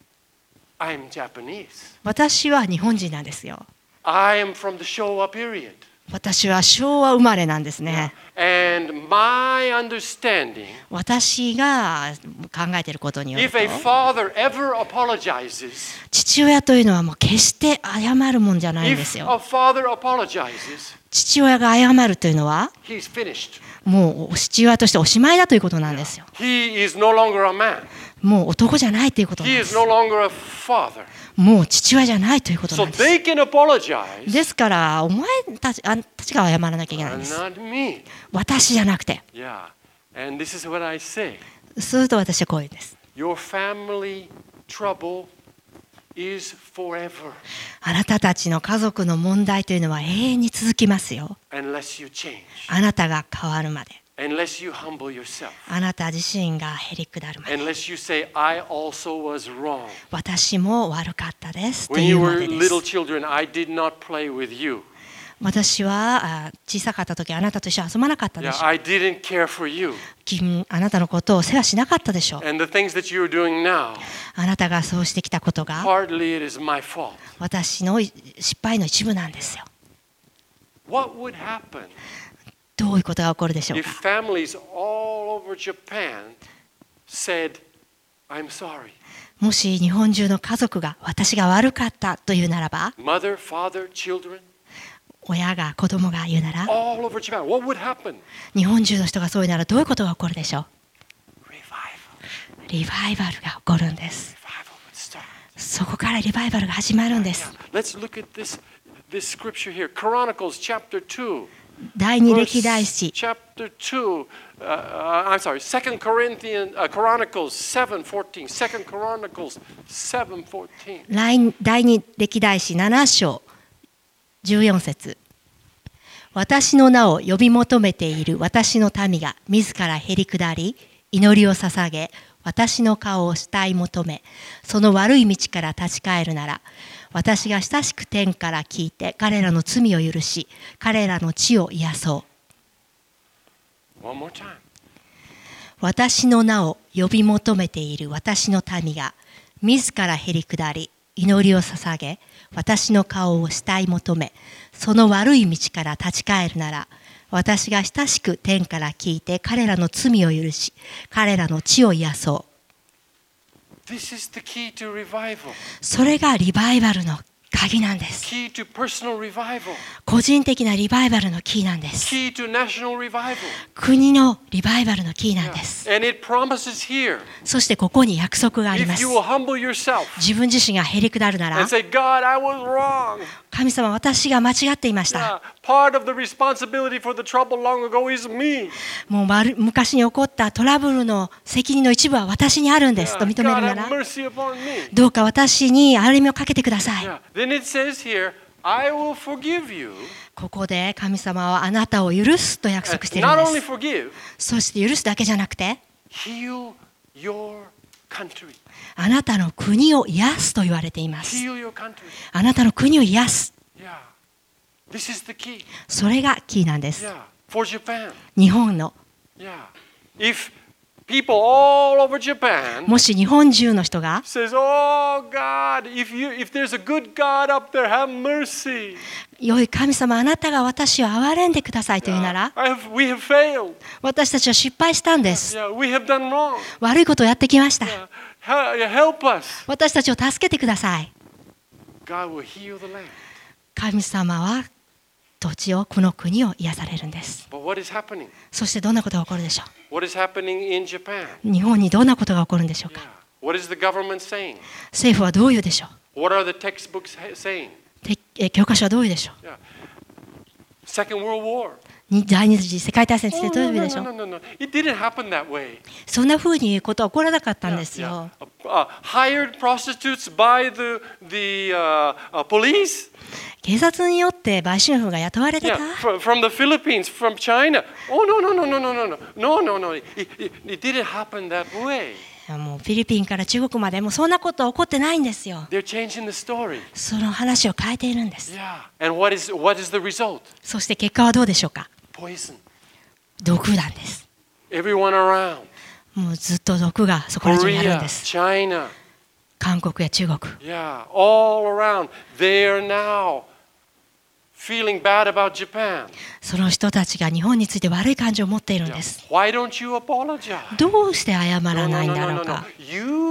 I'm Japanese. 私は日本人なんですよ。 I am from the Showa period. 私は昭和生まれなんですね。 And my understanding, 私が考えていることによる if と、 a father ever apologizes, 父親というのはもう決して謝るもんじゃないんです if よ。 a father apologizes, 父親が謝るというのは、 he's finished. もう父親としておしまいだということなんですよ。 He is no longer a man. もう男じゃないということなん He で is す。 no longer a father. もう父親じゃないということな So んです。 they can apologize, ですからお前たちが謝らなきゃいけないん and です。 not me. 私じゃなくて。 Yeah. And this is what I say. すると私はこう言うんです。 Your family trouble is forever あなたたちの家族の問題というのは永遠に続きますよ。 unless you change, あなたが変わるまで。 unless you humble yourself, あなた自身がへりくだるまで。 unless you say, I also was wrong. 私も悪かったですと When い you うま were でで little す。 children, I did not play with you. 私は小さかった時あなたと一緒に遊ばなかったで Yeah, しょ I didn't care for you. あなたのことを世話しなかったでしょう。 And the things that you're doing now, あなたがそうしてきたことが partly it is my fault. 私の失敗の一部なんですよ。 What would happen どういうことが起こるでしょう if か。 families all over Japan said, I'm sorry? もし日本中の家族が私が悪かったというならば、 Mother, father, children, 親が子供が言うなら、 all over Japan. What would happen? 日本中の人がそういうならどういうことが起こるでしょう。 Revival. リバイバルが起こるんです。 Revival would start. そこからリバイバルが始まるんです。 Yeah. Let's look at this scripture here. Chronicles chapter 2. 第二歴代史 Chapter 2. I'm sorry. 2 Chronicles 7:14. 2 Chronicles 7:14. 第二歴代史7章14節。私の名を呼び求めている私の民が自らへり下り、祈りを捧げ、私の顔を慕い求め、その悪い道から立ち返るなら、私が親しく天から聞いて彼らの罪を許し、彼らの地を癒そう。 One more time. 私の名を呼び求めている私の民が自らへり下り、祈りを捧げ、私の顔を慕い求め、その悪い道から立ち返るなら、私が親しく天から聞いて彼らの罪を許し、彼らの地を癒そう。 This is the key to revival. それがリバイバルの鍵なんです。 Key to personal revival. 個人的なリバイバルのキーなんです。 Key to national revival. 国のリバイバルのキーなんです。 And it promises here, そしてここに約束がありま if す。 you will humble yourself 自分自身がへり下るなら and、say, God, I was wrong. 神様、私が間違っていました。 Part of the responsibility for the trouble long ago is me. もう昔に起こったトラブルの責任の一部は私にあるんですと認め God, るな have ら、 mercy upon me. どうか私に憐れみをかけてください。 Then it says here, I will forgive you. ここで神様はあなたを許すと約束している Not ん only です。 forgive, そして許すだけじゃなくて、 heal your country. あなたの国を癒すと言われています。 Heal your country. あなたの国を癒す。 Yeah. This is the key. それがキーなんです。 Yeah. For Japan. 日本の、 Yeah. If people all over Japan もし日本中の人が、 says, "Oh God, if there's a good God up there, have mercy." 良い神様、あなたが私を憐れんでくださいというなら、 We have failed. 私たちは失敗したんです。 Yeah, we have done wrong. 悪いことをやってきました。 Help us. 私たちを助けてください。 God will heal the land. 神様は土地を、この国を癒されるんです。 But what is happening? そしてどんなことが起こるでしょ What is happening in Japan? う。日本にどんなことが起こるんでしょう Yeah. か。 What is the government saying? 政府はどう言うでしょ What are the textbooks saying? う。教科書はどう言うでしょ Yeah. Second World War. う。第二次世界大戦につい Oh, てどう no, 言う no, でしょ no, う。 no, no, no. It didn't happen that way. そんな風に言うことは起こらなかったん Yeah, ですよ。 Hired prostitutes by the police. 警察によって売春婦が雇われて Yeah, た。 from the Philippines, from China. Oh no, no, no, no, no, no, no, no, no. It didn't happen that way. もうフィリピンから中国までもうそんなことは起こってないんですよ。 They're changing the story. その話を変えているんです。 Yeah. And what is the result? そして結果はどうでしょうか。 Poison. 毒なんです。 Everyone around. もうずっと毒がそこら中にあるん Korea, です。 China. 韓国や中国。 Yeah, all around. They are now feeling bad about Japan. その人たちが日本について悪い感情を持っているんです。 Why don't you apologize? どうして謝ら No, ない no, ん no, だろ no, う no, か。 no.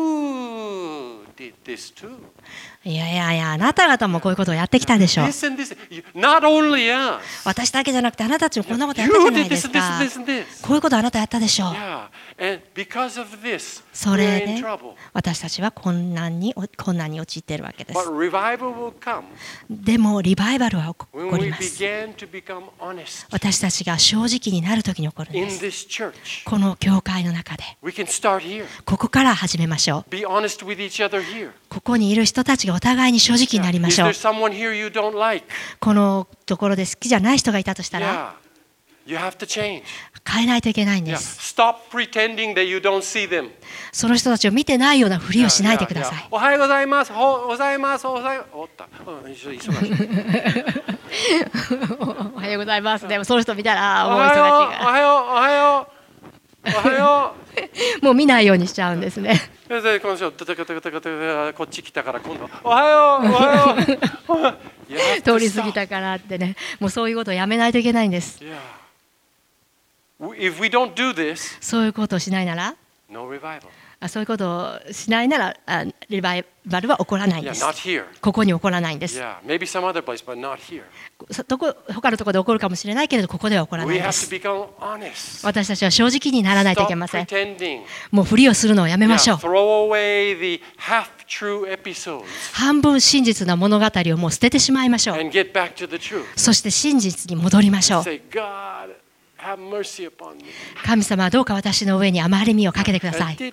You did this too. いやいやいや、あなた方もこういうことをやってきたでしょう。 This and this. Not only us. 私だけじゃなくてあなたたちもこんなことやったじ You ゃない did で this す and this か and。this and this. こういうことあなたやったでしょう。 Yeah. And because of this, そ we're れ in で trouble. 私たちは困難に陥っているわけです。 But revival will come でもリバイバルは起 when こり we ます。 begin to become honest 私たちが正直になるときに起こるん in です。 this church. この教会の中で。 We can start here. ここから始めましょう。 Be honest with each other here. ここにいる人たちがお互いに正直になりま Is しょ there う。 someone here you don't like? このところで好きじゃない人がいたとしたら、 Yeah. You have to change. 変えないといけないん Yeah. です。 Stop pretending that you don't see them. その人たちを見てないようなふりをしないでください。 おはようございます。おはようございます。おはよう。おった。忙しい。 おはようございます。でもその人見たら、もうおはよう。 忙しいかおはよう。おはよう。おはよら。もう見ないようにしちゃうんですね。 う。で、この人、こっち来たから今度。おはよう。おはよう。 通り過ぎたからってね、もうそういうことをやめないといけないんです。 Yeah. If we don't do this, そういうことをしないなら、 no revival. そういうことをしないならリバイバルは起こらないん Yeah, です。 not here. ここに起こらないんです。 Yeah, maybe some other place, but not here. 他のところで起こるかもしれないけれど、ここでは起こらない We んで have す。 to become honest. 私たちは正直にならないとい Stop けません。 pretending. もうふりをするのをやめましょ Yeah, う。 throw away the half-true episodes 半分真実な物語をもう捨ててしまいましょう。 and get back to the truth. そして真実に戻りましょう。 Say, God, have mercy upon me. 神様はどうか私の上に甘れみをかけてください。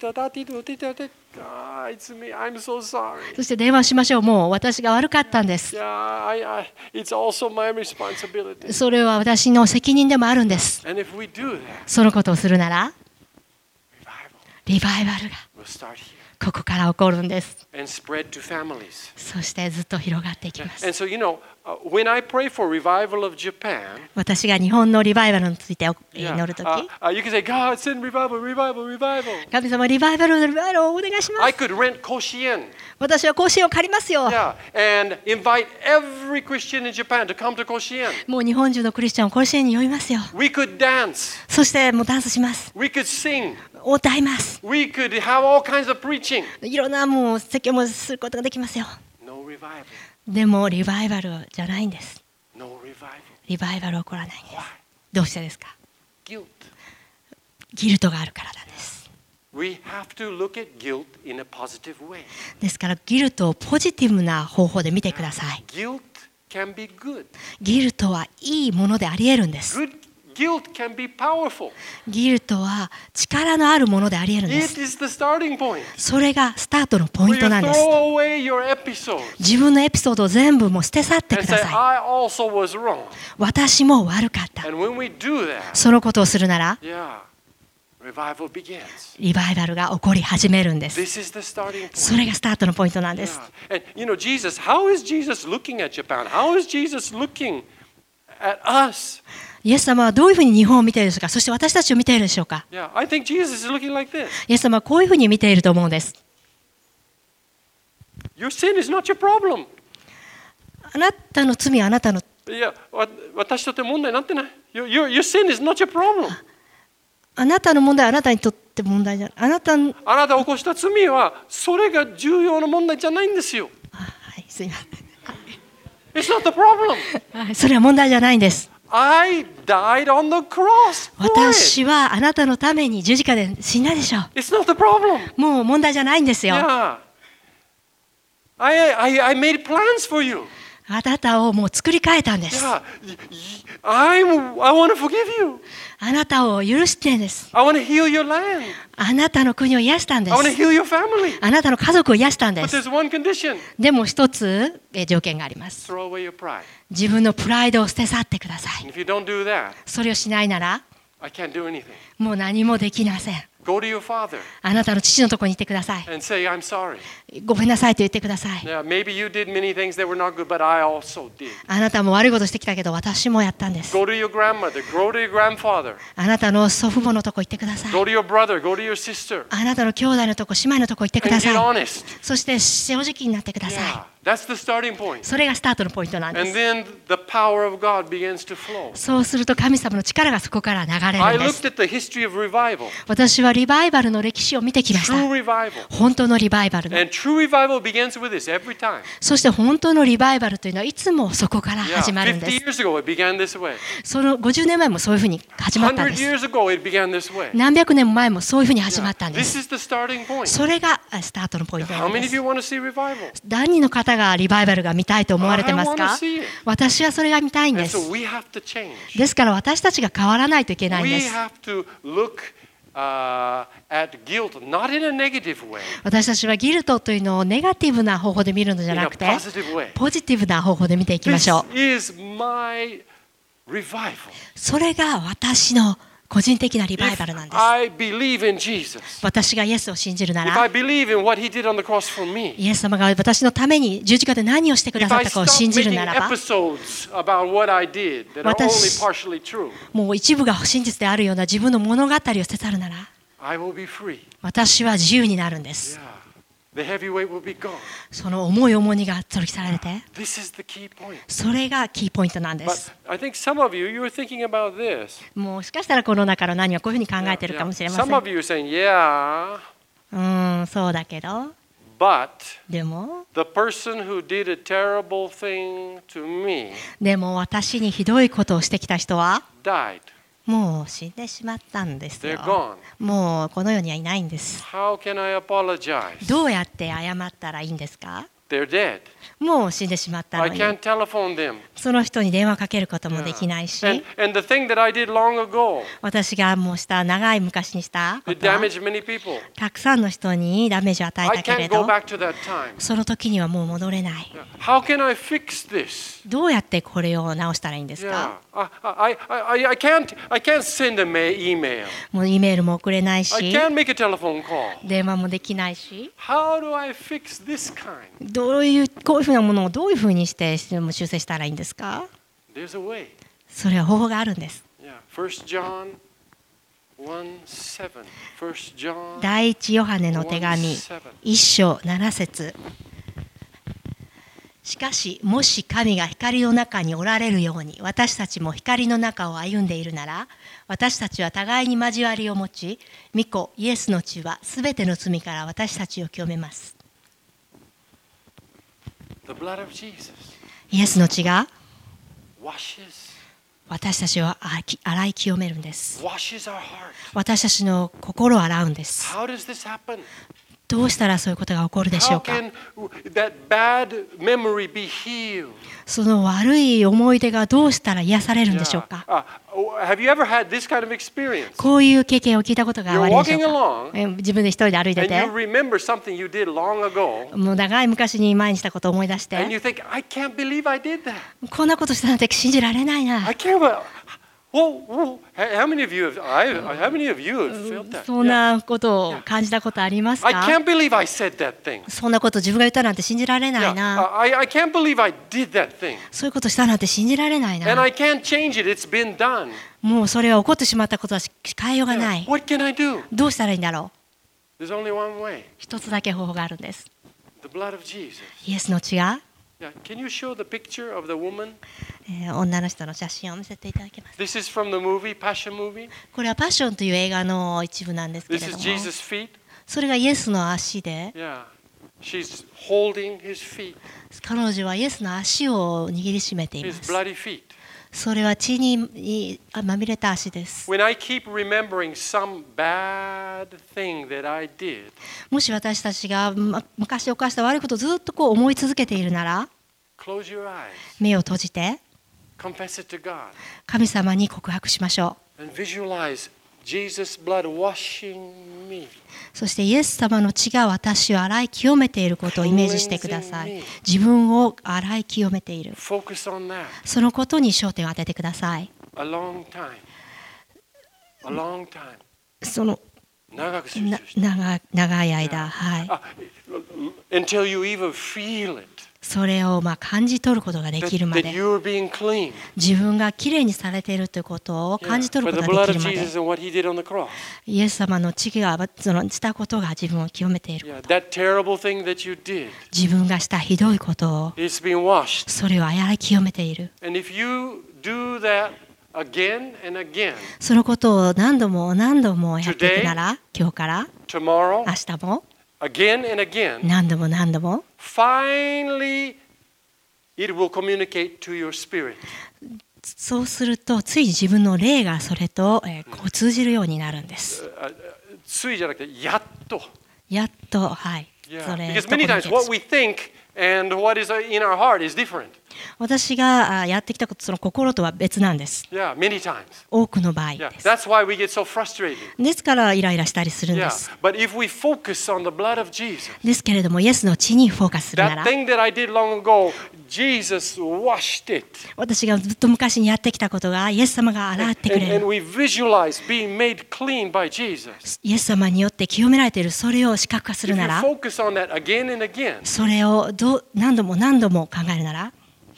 It's me. I'm so sorry. そして電話しましょう。もう私が悪かったんです。 Yeah, it's also my responsibility. それは私の責任でもあるんです。 And if we do that, そのことをするなら、 revival リバイバルが will start here ここから起こるんです。 and spread to families. そしてずっと広がっていきます。 And so, when I pray for revival of Japan, 私が日本のリバイバルについて祈るとき、 you can say, God, send revival, revival, revival. 神様リバイバルをお願いしま I す。 could rent Koshien. 私は甲子園を借りますよ。 Yeah, and invite every Christian in Japan to come to Koshien. もう日本中のクリスチャンを甲子園に呼びますよ。 We could dance. そしてもうダンスします。 We could sing. 歌います。 We could have all kinds of preaching. いろんなもう説教もすることができますよ。 No revival. でもリバイバルじゃないんです。 No revival. リバイバル起こらないんです。 Why? どうしてですか？ Guilt. ギルトがあるからなんです。 We have to look at guilt in a positive way. ですからギルトをポジティブな方法で見てください。 Guilt can be good. ギルトはいいものであり得るんです。 Guilt can be powerful. ギルトは力のあるものであり得るんで It す。 is the starting point. それがスタートのポイ Where ン you トなんです。 throw away your episodes 自分のエピソードを全部もう捨て去ってく and だ say, さい。 I also was wrong. 私も悪かった。 And when we do that, そのことをするなら yeah, revival begins. リバイバルが起こり始めるんです。 This is the starting そ point. れがスタートのポイントなんです。 Yeah. And Jesus, how is Jesus looking at Japan? How is Jesus looking at us? イエス様はどういうふうに日本を見ているでしょうか。そして私たちを見ているでしょうか。 Yeah, I think Jesus is looking like this. イエス様はこういうふうに見ていると思うんです。 Your sin is not your problem. あなたの罪はあなたの、 いや、私とって問題になってない。Your sin is not your problem. あなたの問題はあなたにとって問題じゃない。あなたの、 あなたが起こした罪はそれが重要な問題じゃないんですよ。 はい、すいません。 It's not the problem. はい、それは問題じゃないんです。 I died on the cross. for it. 私はあなたのために十字架で死んだでしょう。 It's not the problem. もう問題じゃないんですよ。 Yeah. I made plans for you. あなたをもう作り変えたんです。 Yeah. I want to forgive you. あなたを許してんです。 I want to heal your land. あなたの国を癒したんで I want to す。 heal your family. あなたの家族を癒したんで But す。 there's one condition. でも一つ条件があります。 Throw away your pride. 自分のプライドを捨て去ってください。 And if you don't do that, それをしないなら I can't do anything. もう何もできません。 Go to your father あなたの父のところに行ってください。 and say, I'm sorry. ごめんなさいと言ってください。 Yeah, maybe you did many things that were not good, but I also did. あなたも悪いことしてきたけど私もやったんです。 Go to your grandmother. Go to your grandfather. あなたの祖父母のとこ行ってください。 Go to your brother. Go to your sister. あなたの兄弟のとこ姉妹のとこ行ってく And だ get さい。 honest. そして正直になってくださ Yeah, that's the starting point. い。それがスタートのポイントなんで And す。 then the power of God begins to flow. そうすると神様の力がそこから流 I れるんです looked。at the history of revival, 私はリバイバルの歴史を見てきました。 true revival. 本当のリバイバルの。 And true revival begins with this every time. そして本当のリバイバルというのはいつもそこから Yeah, 始まるんで 50 す。 years ago it began this way. その50年前もそういうふうに始まったん 100 です。 years ago it began this way. 何百年も前もそういうふうに始ま Yeah, ったんで this す。 is the starting point. それがスタートのポイントな How んで many of す you。want to see revival? 何人の方がリバイバルが見たいと思われてます I か wanna see it. 私はそれが見たいん And です so。we have to change. ですから私たちが変わらないといけないん We です。 have to look at guilt not in a negative way, 私たちはギルトというのをネガティブな方法で見るのじゃ in a なくて positive way. ポジティブな方法で見ていきましょう。 This is my revival. それが私の個人的なリバイバルなん If です。 I believe in Jesus, 私がイエスを信じるな if I ら believe in what He did on the cross for me, イエス様が私のために十字架で何をしてくだ if さっ I たかを stop 信じる making ならば episodes about what I did that are only 私 partially true, もう一部が真実であるような自分の物語を捨て去るなら I will be free. 私は自由になるんです。 Yeah. The heavy weight will be gone. その重い重荷が取り去られて This is the key point. それがキーポイントなんで But す。 I think some of you, you're thinking about this. もしかしたらこの中の何はこういうふうに考えてるかもしれません。 Some of you are saying, yeah, そうだけど、 But でも the person who did a terrible thing to me 私にひどいことをしてきた人は died. もう死んでしまったんですよ。 They're gone. もうこの世にはいないんです。 How can I apologize? どうやって謝ったらいいんですか？ They're dead. もう死んでしまったの I に、 can't telephone them. その人に電話かけることもできないし、 And the thing that I did long ago, 私がもうした長い昔にしたこ it とは damaged many people. たくさんの人にダメージを与え I たけれ can't go ど、 back to that time. その時にはもう戻れない。 How can I fix this? どうやってこれを直したらいいんですか？ Yeah. I can't send a email. もう E メールも送れない I し、 can't make a telephone call. 電話もできないし、 How do I fix this kind? こういうふうなものをどういうふうにして修正したらいいんですか？ There's a way. それは方法があるんです。 Yeah. 1 John 1:7. 1 John 第一ヨハネの手紙 1:7. 1章7節。しかしもし神が光の中におられるように私たちも光の中を歩んでいるなら、私たちは互いに交わりを持ち、御子イエスの血はすべての罪から私たちを清めます。 The blood of Jesus イエスの血が washes 私たちを洗い清めるんです。 our heart. 私たちの心を洗うんです。 How does this happen? どうしたらそういうことが起こるでしょ How うか？ can that bad memory be healed? その悪い思い出がどうしたら癒されるんでしょうか？ Have you ever had this kind of experience? こういう経験を聞いたことが You're ありましょ walking うか？ along 自分で一人で歩いて and て you remember something you did long ago もう長い昔に前にしたことを思い出し and て you think, I can't believe I did that. こんなことしたなんて信じられないな I can't. Whoa. How many of you have felt that? そんなことを感じたことあります I か？ can't believe I said that thing. そんなこと自分が言ったなんて信じられないな I can't believe I did that thing. そういうことしたなんて信じられない And な I can't change it. It's been done. もうそれは起こってしまったことは変えようがない What can I do? どうしたらいいんだろう？ There's only one way. 一つだけ方法があるんです。 The blood of Jesus. イエスの血が Yeah. Can you show the picture of the woman? 女の人の写真を見せていただけます。 This is from the movie, Passion movie. これはパッションという映画の一部なんですけれ This ど is も、 Jesus' feet. それがイエスの足で、 Yeah. She's holding his feet, 彼女はイエスの足を握りしめていま his す。 bloody feet. それは血にまみれた足です。 When I keep remembering some bad thing that I did, もし私たちが昔犯した悪いことをずっと思い続けているなら、 close your eyes, 目を閉じて confess it to God, 神様に告白しましょう。 and visualize Jesus' blood washing me. そしてイエス様の血が私を洗い清めていることをイメージしてください。自分を洗い清めている。 Focus on that. そのことに焦点を当ててください。 A long time. A long time. その長く集中して。 長い間、はい。 Until you even feel it. それを感じ取ることができるま That で、 you're being clean. 自分がきれいにされているということを感じ取 For る the ことが blood でき of るまで、 Jesus and what he did on the cross. イエス様の血がしたことが自分を清めている。 Yeah, that terrible thing that you did 自分がしたひどいことを、 is being washed. それを洗い清めている。 And if you do that again and again, そのことを何度も何度もやっていくなら、今日から tomorrow, 明日も again and again, 何度も何度も、 finally it will communicate to your spirit. そうするとついに自分の霊がそれとこう通じるようになるんです。 ついじゃなくて、やっと。 やっと、はい。 Yeah. それ Because と many コミュニケー times ション what we think and what is in our heart is different. 私がやってきたこと、その心とは別なんです。 Yeah, many times. 多くの場合 Yeah, です。 that's why we get so frustrated. ですからイライラしたりするんで Yeah, す。 but if we focus on the blood of Jesus, ですけれども、イエスの血にフォーカスするな that ら、 thing that I did long ago, Jesus washed it. 私がずっと昔にやってきたことがイエス様が洗ってくれ And る。 we visualize being made clean by Jesus. イエス様によって清められている、それを視覚化す If る you なら、 focus on that again and again, それを何度も何度も考えるなら、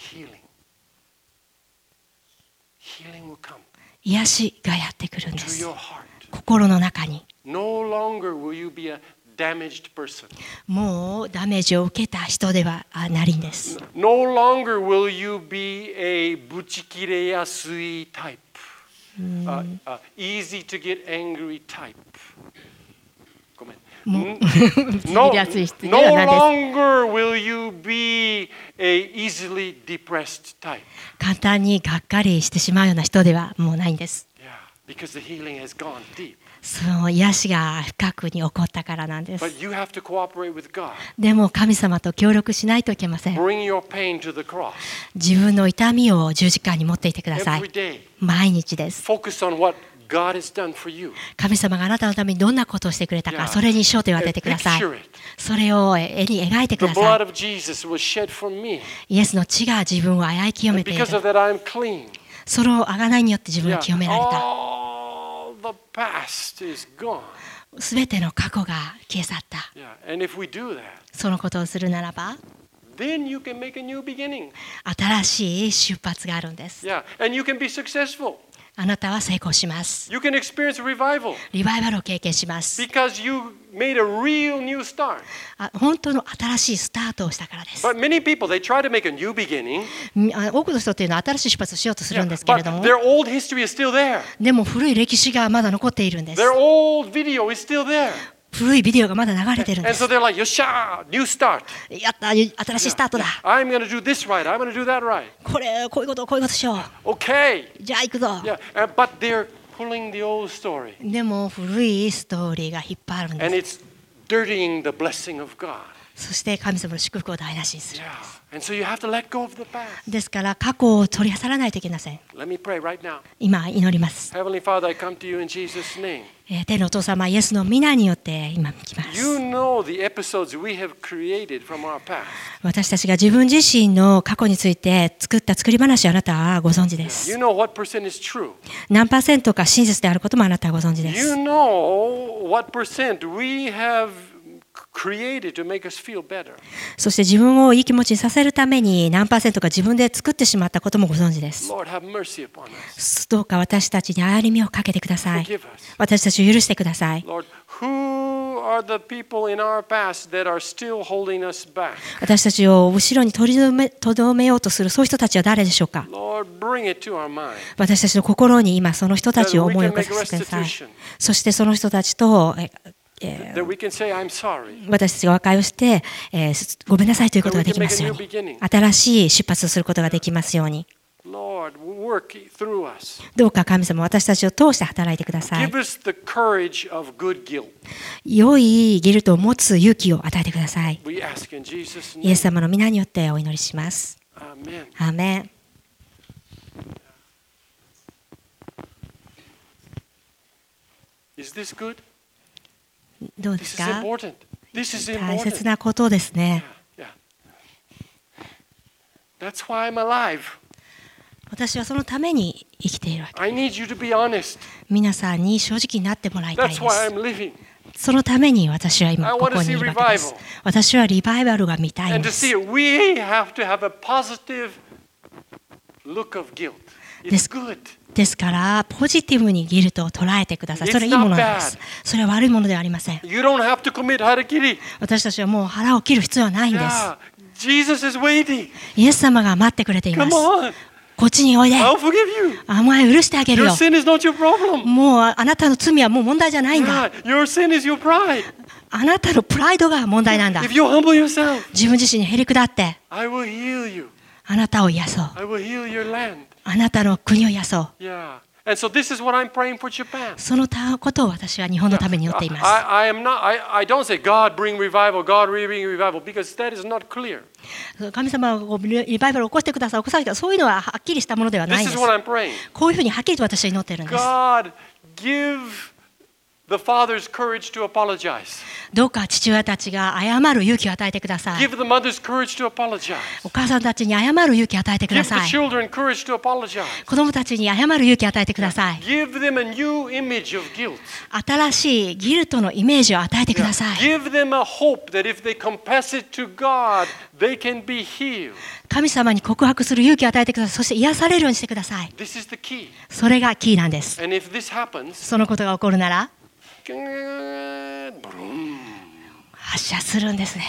healing will come 癒しがやってくるんで to す。 your heart. 心の中に。 No longer will you be a damaged person. もうダメージを受けた人ではないんです。 No longer will you be a ブチ切れやすい type. Easy to get angry type. ごめん。 もう No, ビリヤス質で no はないです。 longer will you be a easily depressed type. 簡単にがっかりしてしまうような人ではもうないんです。 Yeah, because the healing has gone deep. その癒しが深くに起こったからなんです。 But you have to cooperate with God. でも神様と協力しないといけません。 Bring your pain to the cross 自分の痛みを十字架に持っていてくださ every い。 day. 毎日です。 Focus on what God has done for you. 神様があなたのためにどんなことをしてくれた Yeah. か、それに焦点を当ててください。 Picture it. それを絵に描いてく The だ blood さ of Jesus was shed for me. い。イエスの血が自分をあやい清 And めてい because る。 of that, I'm clean. その贖いによって自分 Yeah. は清められた。 All the past is gone. すべての過去が消え去った。 Yeah. And if we do that, そのことをするならば、 then you can make a new beginning. 新しい出発があるんです。 Yeah. And you can be successful. あなたは成功します。 You can experience revival リバイバルを経験します。 because you made a real new start. 本当の新しいスタートをしたからです。 But many people, they try to make a new beginning. 多くの人っていうのは新しい出発をしようとする Yeah. んですけれど But も、 their old history is still there. でも古い歴史がまだ残っているんです。 Their old video is still there. 古いビデオがまだ流れてるん And です so。they're like, Yosha, new start. やった、新しいスタートだ。 I'm going to do this right. I'm going to do that right. こういうことしよう。 Okay. じゃあ行くぞ。 Yeah. But they're pulling the old story. でも古いストーリーが引っ張るん And です。 it's dirtying the blessing of God. そして神様の祝福を台無しにする。 Yeah. And so you have to let go of the past. ですから過去を取り去らないといけません。 Let me pray right now. 今祈ります。 Heavenly Father, I come to you in Jesus' name. 天のお父様イエスの皆によって今来ます。 You know the episodes we have created from our past. 私たちが自分自身の過去について作った作り話をあなたはご存知です。 You know what percent is true. 何%か真実であることもあなたはご存知で You す。 know what percent we have created to make us feel better. そして自分をいい気持ちにさせるために何%か自分で作ってしまったこともご存知です。 Lord, have mercy upon us. どうか私たちに憐れみをかけてください。 Forgive us. 私たちを許してください。 Lord, who are the people in our past that are still holding us back? 私たちを後ろに取り留めようとするそういう人たちは誰でしょうか。 Lord, bring it to our mind. 私たちの心に今その人たちを思い起こさせてください。そしてその人たちと、 That we can say, I'm sorry. 私たちが和解をして、ごめんなさいということができますよう That we can make a new に。 beginning. 新しい出発をすることができますように。 Lord, work through us. どうか神様私たちを通して働いてください。 Give us the courage of good guilt. 良いギルトを持つ勇気を与えてください。 We ask in Jesus' イエス name. 様の皆によってお祈りします。 Amen. アーメン。 Is this good? どうで This す is か？ important. This is 大切 important. なことですね。 Yeah. That's why I'm alive. 私はそのために生きているわけ。 I need you to be honest. 皆さんに正直になってもらいたい That's で why す。 I'm living. そのために私は今 I こ wanna こにい see るわけです revival.。 私はリバイバルが見たいん And で to す see。it, we have to have a positive look of guilt. It's good. ですからポジティブにギルトを捉えてください。それはいいものです。それは悪いものではありません。 You don't have to commit harakiri. 私たちはもう腹を切る必要はないんです。 Yeah. Jesus is waiting. イエス様が待ってくれていま Come す。 on. こっちにおいで。 I'll forgive you. お前許してあげる Your よ。 sin is not your problem. もうあなたの罪はもう問題じゃないんだ。 Yeah. Your sin is your pride. あなたのプライドが問題なんだ。 If you humble yourself, 自分自身にへりくだって I will heal you. あなたを癒そう。 I will heal your land. あなたの国を癒そう。 Yeah. And so this is what I'm praying for Japan. そのことを私は日本のために祈っています。 I don't say God bring revival, God bring revival, because that is not clear. 神様がリバイバルを起こしてください、起こされた、そういうのははっきりしたものではな This いん is です。 what I'm praying. こういうふうにはっきりと私は祈っているんです。 God, give the fathers courage to apologize. どうか父親たちが謝る勇気を与えてください。 Give the mothers courage to apologize. お母さんたちに謝る勇気を与えてく Give だ the さい。 children courage to apologize. 子供たちに謝る勇気を与えてください。 Give them a new image of guilt. 新しいギルトのイメージを与えてください。 Give them a hope that if they confess it to God, they can be healed. 神様に告白する勇気を与えてください。そして癒されるようにしてください。 This is the key. それがキーなんです。 And if this happens, そのことが起こるなら boom. 発射するんですね。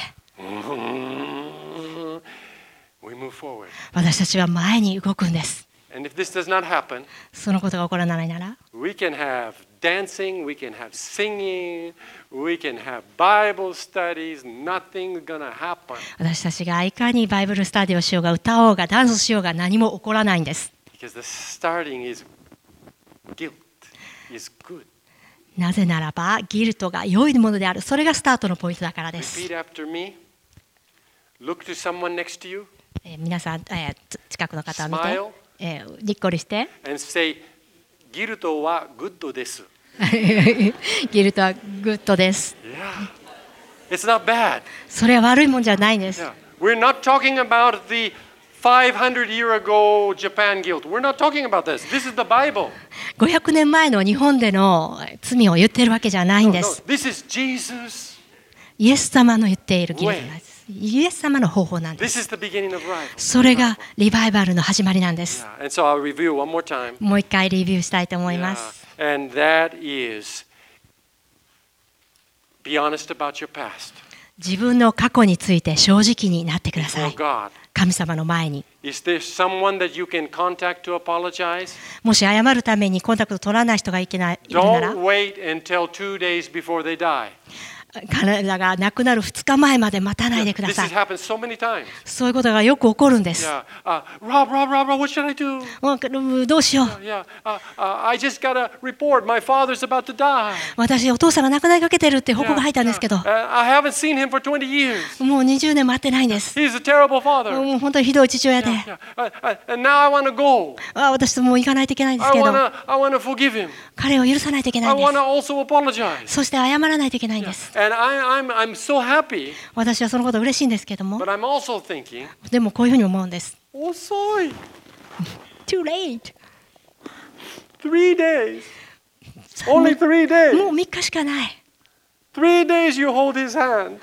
We move forward. 私たちは前に動くんです。 And if this does not happen, そのことが起こらないなら we can have dancing, we can have singing, we can have Bible studies, nothing's gonna happen. 私たちがいかにバイブルスタディをしようが歌おうがダンスしようが何も起こらないんです。 Because the starting is guilt is good. なぜならばギルトが良いものである。それがスタートのポイントだからです。 Repeat after me. Look to someone next to you. 皆さん、近くの方を見て、 Smile. にっこりして。 And say, ギルトはグッドです。 ギルトはグッドです。 Yeah. It's not bad. それは悪いもんじゃないんです。 Yeah. We're not talking about the 500-year ago Japan guilt. We're not talking about this. This is the Bible. 500年前の日本での罪を言っているわけじゃないんです。 No, this is Jesus. イエス様の言っているギルトなんです。イエス様の方法なんです。 This is the beginning of revival. それがリバイバルの始まりなんです。 Yeah. And so I'll review one more time. もう一回リビューしたいと思います。 Yeah. And that is be honest about your past. 自分の過去について正直になってくださ Before い。 God. 神様の前に。 Is there someone that you can contact to apologize? もし謝るためにコンタクトを取らない人がいるなら、 Don't wait until 2 days before they die. 彼らが亡くなる2日前まで待たないでくだ This さ has い。 happened so many times. そういうことがよく起こるんです。 Yeah. Rob, what should I do? どうしよう。 Yeah. I just got a report. My father's about to die. 私、お父さんが亡くなりかけてるって報告が入ったんですけど、 I haven't seen him for 20 years. もう20年待ってないんです。 He's a terrible father. もう本当にひどい父親で、 And now I want to go. 私もう行かないといけないんですけど、 I want to forgive him. 彼を許さないといけない I んで want す。 to also apologize. そして謝らないといけないんです。 And I'm so happy, 私はそのこと嬉しいんですけども、 but I'm also thinking, でもこういうふうに思うんです。 遅い. Too late. 3 days. Only 3 days. もう3日しかない。 3 days you hold his hand.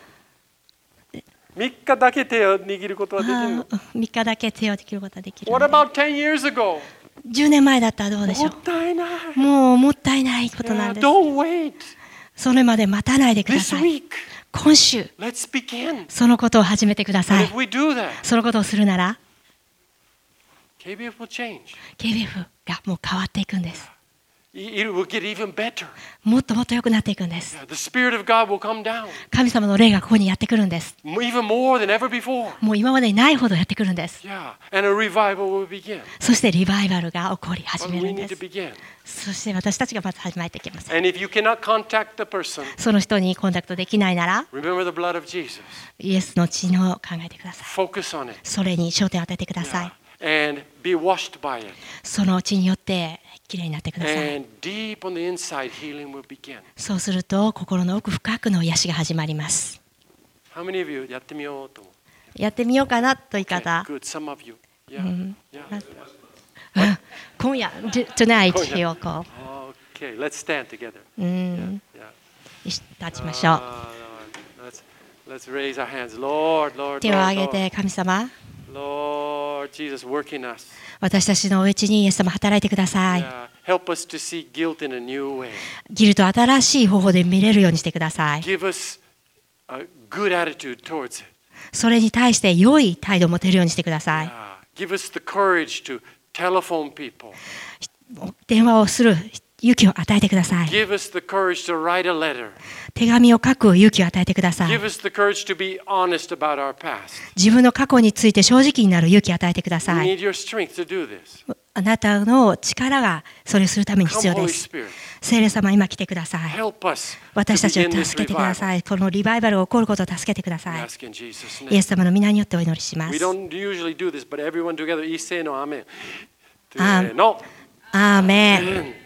3日だけ手を握ることはできるの。 3日だけ手をできることはできるの What で。 about 10 years ago? 10年前だったらどうでしょもったいない。 う。もうもったいないことなん Yeah, です。 don't wait. それまで待たないでくだ This さい。 week, 今週、 let's begin. そのことを始めてくださ And い if。we do that, そのことをするなら、 KBF will change. KBF がもう変わっていくんです。 It will get even better. もっともっと良くなっていくんです。 The Spirit of God will come down 神様の霊がここにやってくるんです。 even more than ever before. もう今までにないほどやってくるんです。 Yeah, and a revival will begin. そしてリバイバルが起こり But 始め we るん need で to す。 begin. そして私たちがまず始めていきます。 And if you cannot contact the person, その人にコンタクトできないなら、 remember the blood of Jesus. イエスの血の考えてください。 Focus on it. それに焦点を当ててください。 And be washed by it. その血によってきれいになってください。 And deep on the inside, healing will begin. そうすると心の奥深くの癒しが始まります。 How many of you やってみようと思う？ やってみようかなという Okay, 方、 good. Some of you. Yeah. Yeah. 今夜、tonight 今夜をこ Okay, let's stand together. う、 Yeah. 立ちましょう。 Let's raise our hands. Lord, Lord, 手を Lord, 挙げて神様、 Lord, Jesus, work in us. 私たちのうちにイエス様働いてください。 Yeah. Help us to see guilt in a new way. ギルト新しい方法で見れるようにしてください。 Give us a good attitude towards it. それに対して良い態度を持てるようにしてください。 Yeah. Give us the courage to telephone people. 電話をする勇気を与えてください。 Give us the courage to write a letter. 手紙を書く勇気を与えてください。 Give us the courage to be honest about our past. 自分の過去について正直になる勇気を与えてくだ We さい。 need your strength to do this. あなたの力がそれをするために必 Come, 要で Holy す。 Spirit. 聖霊様、今来てください。 Help us 私た to ちを begin this 助けてくだ revival. さい。このリバイバルが起こることを助けてくだ We さい。 ask in Jesus' イエ name. ス様の皆によってお祈りしま We す。 don't usually do this, but everyone together, 一斉のアメン。 アーメン。 のアーメン。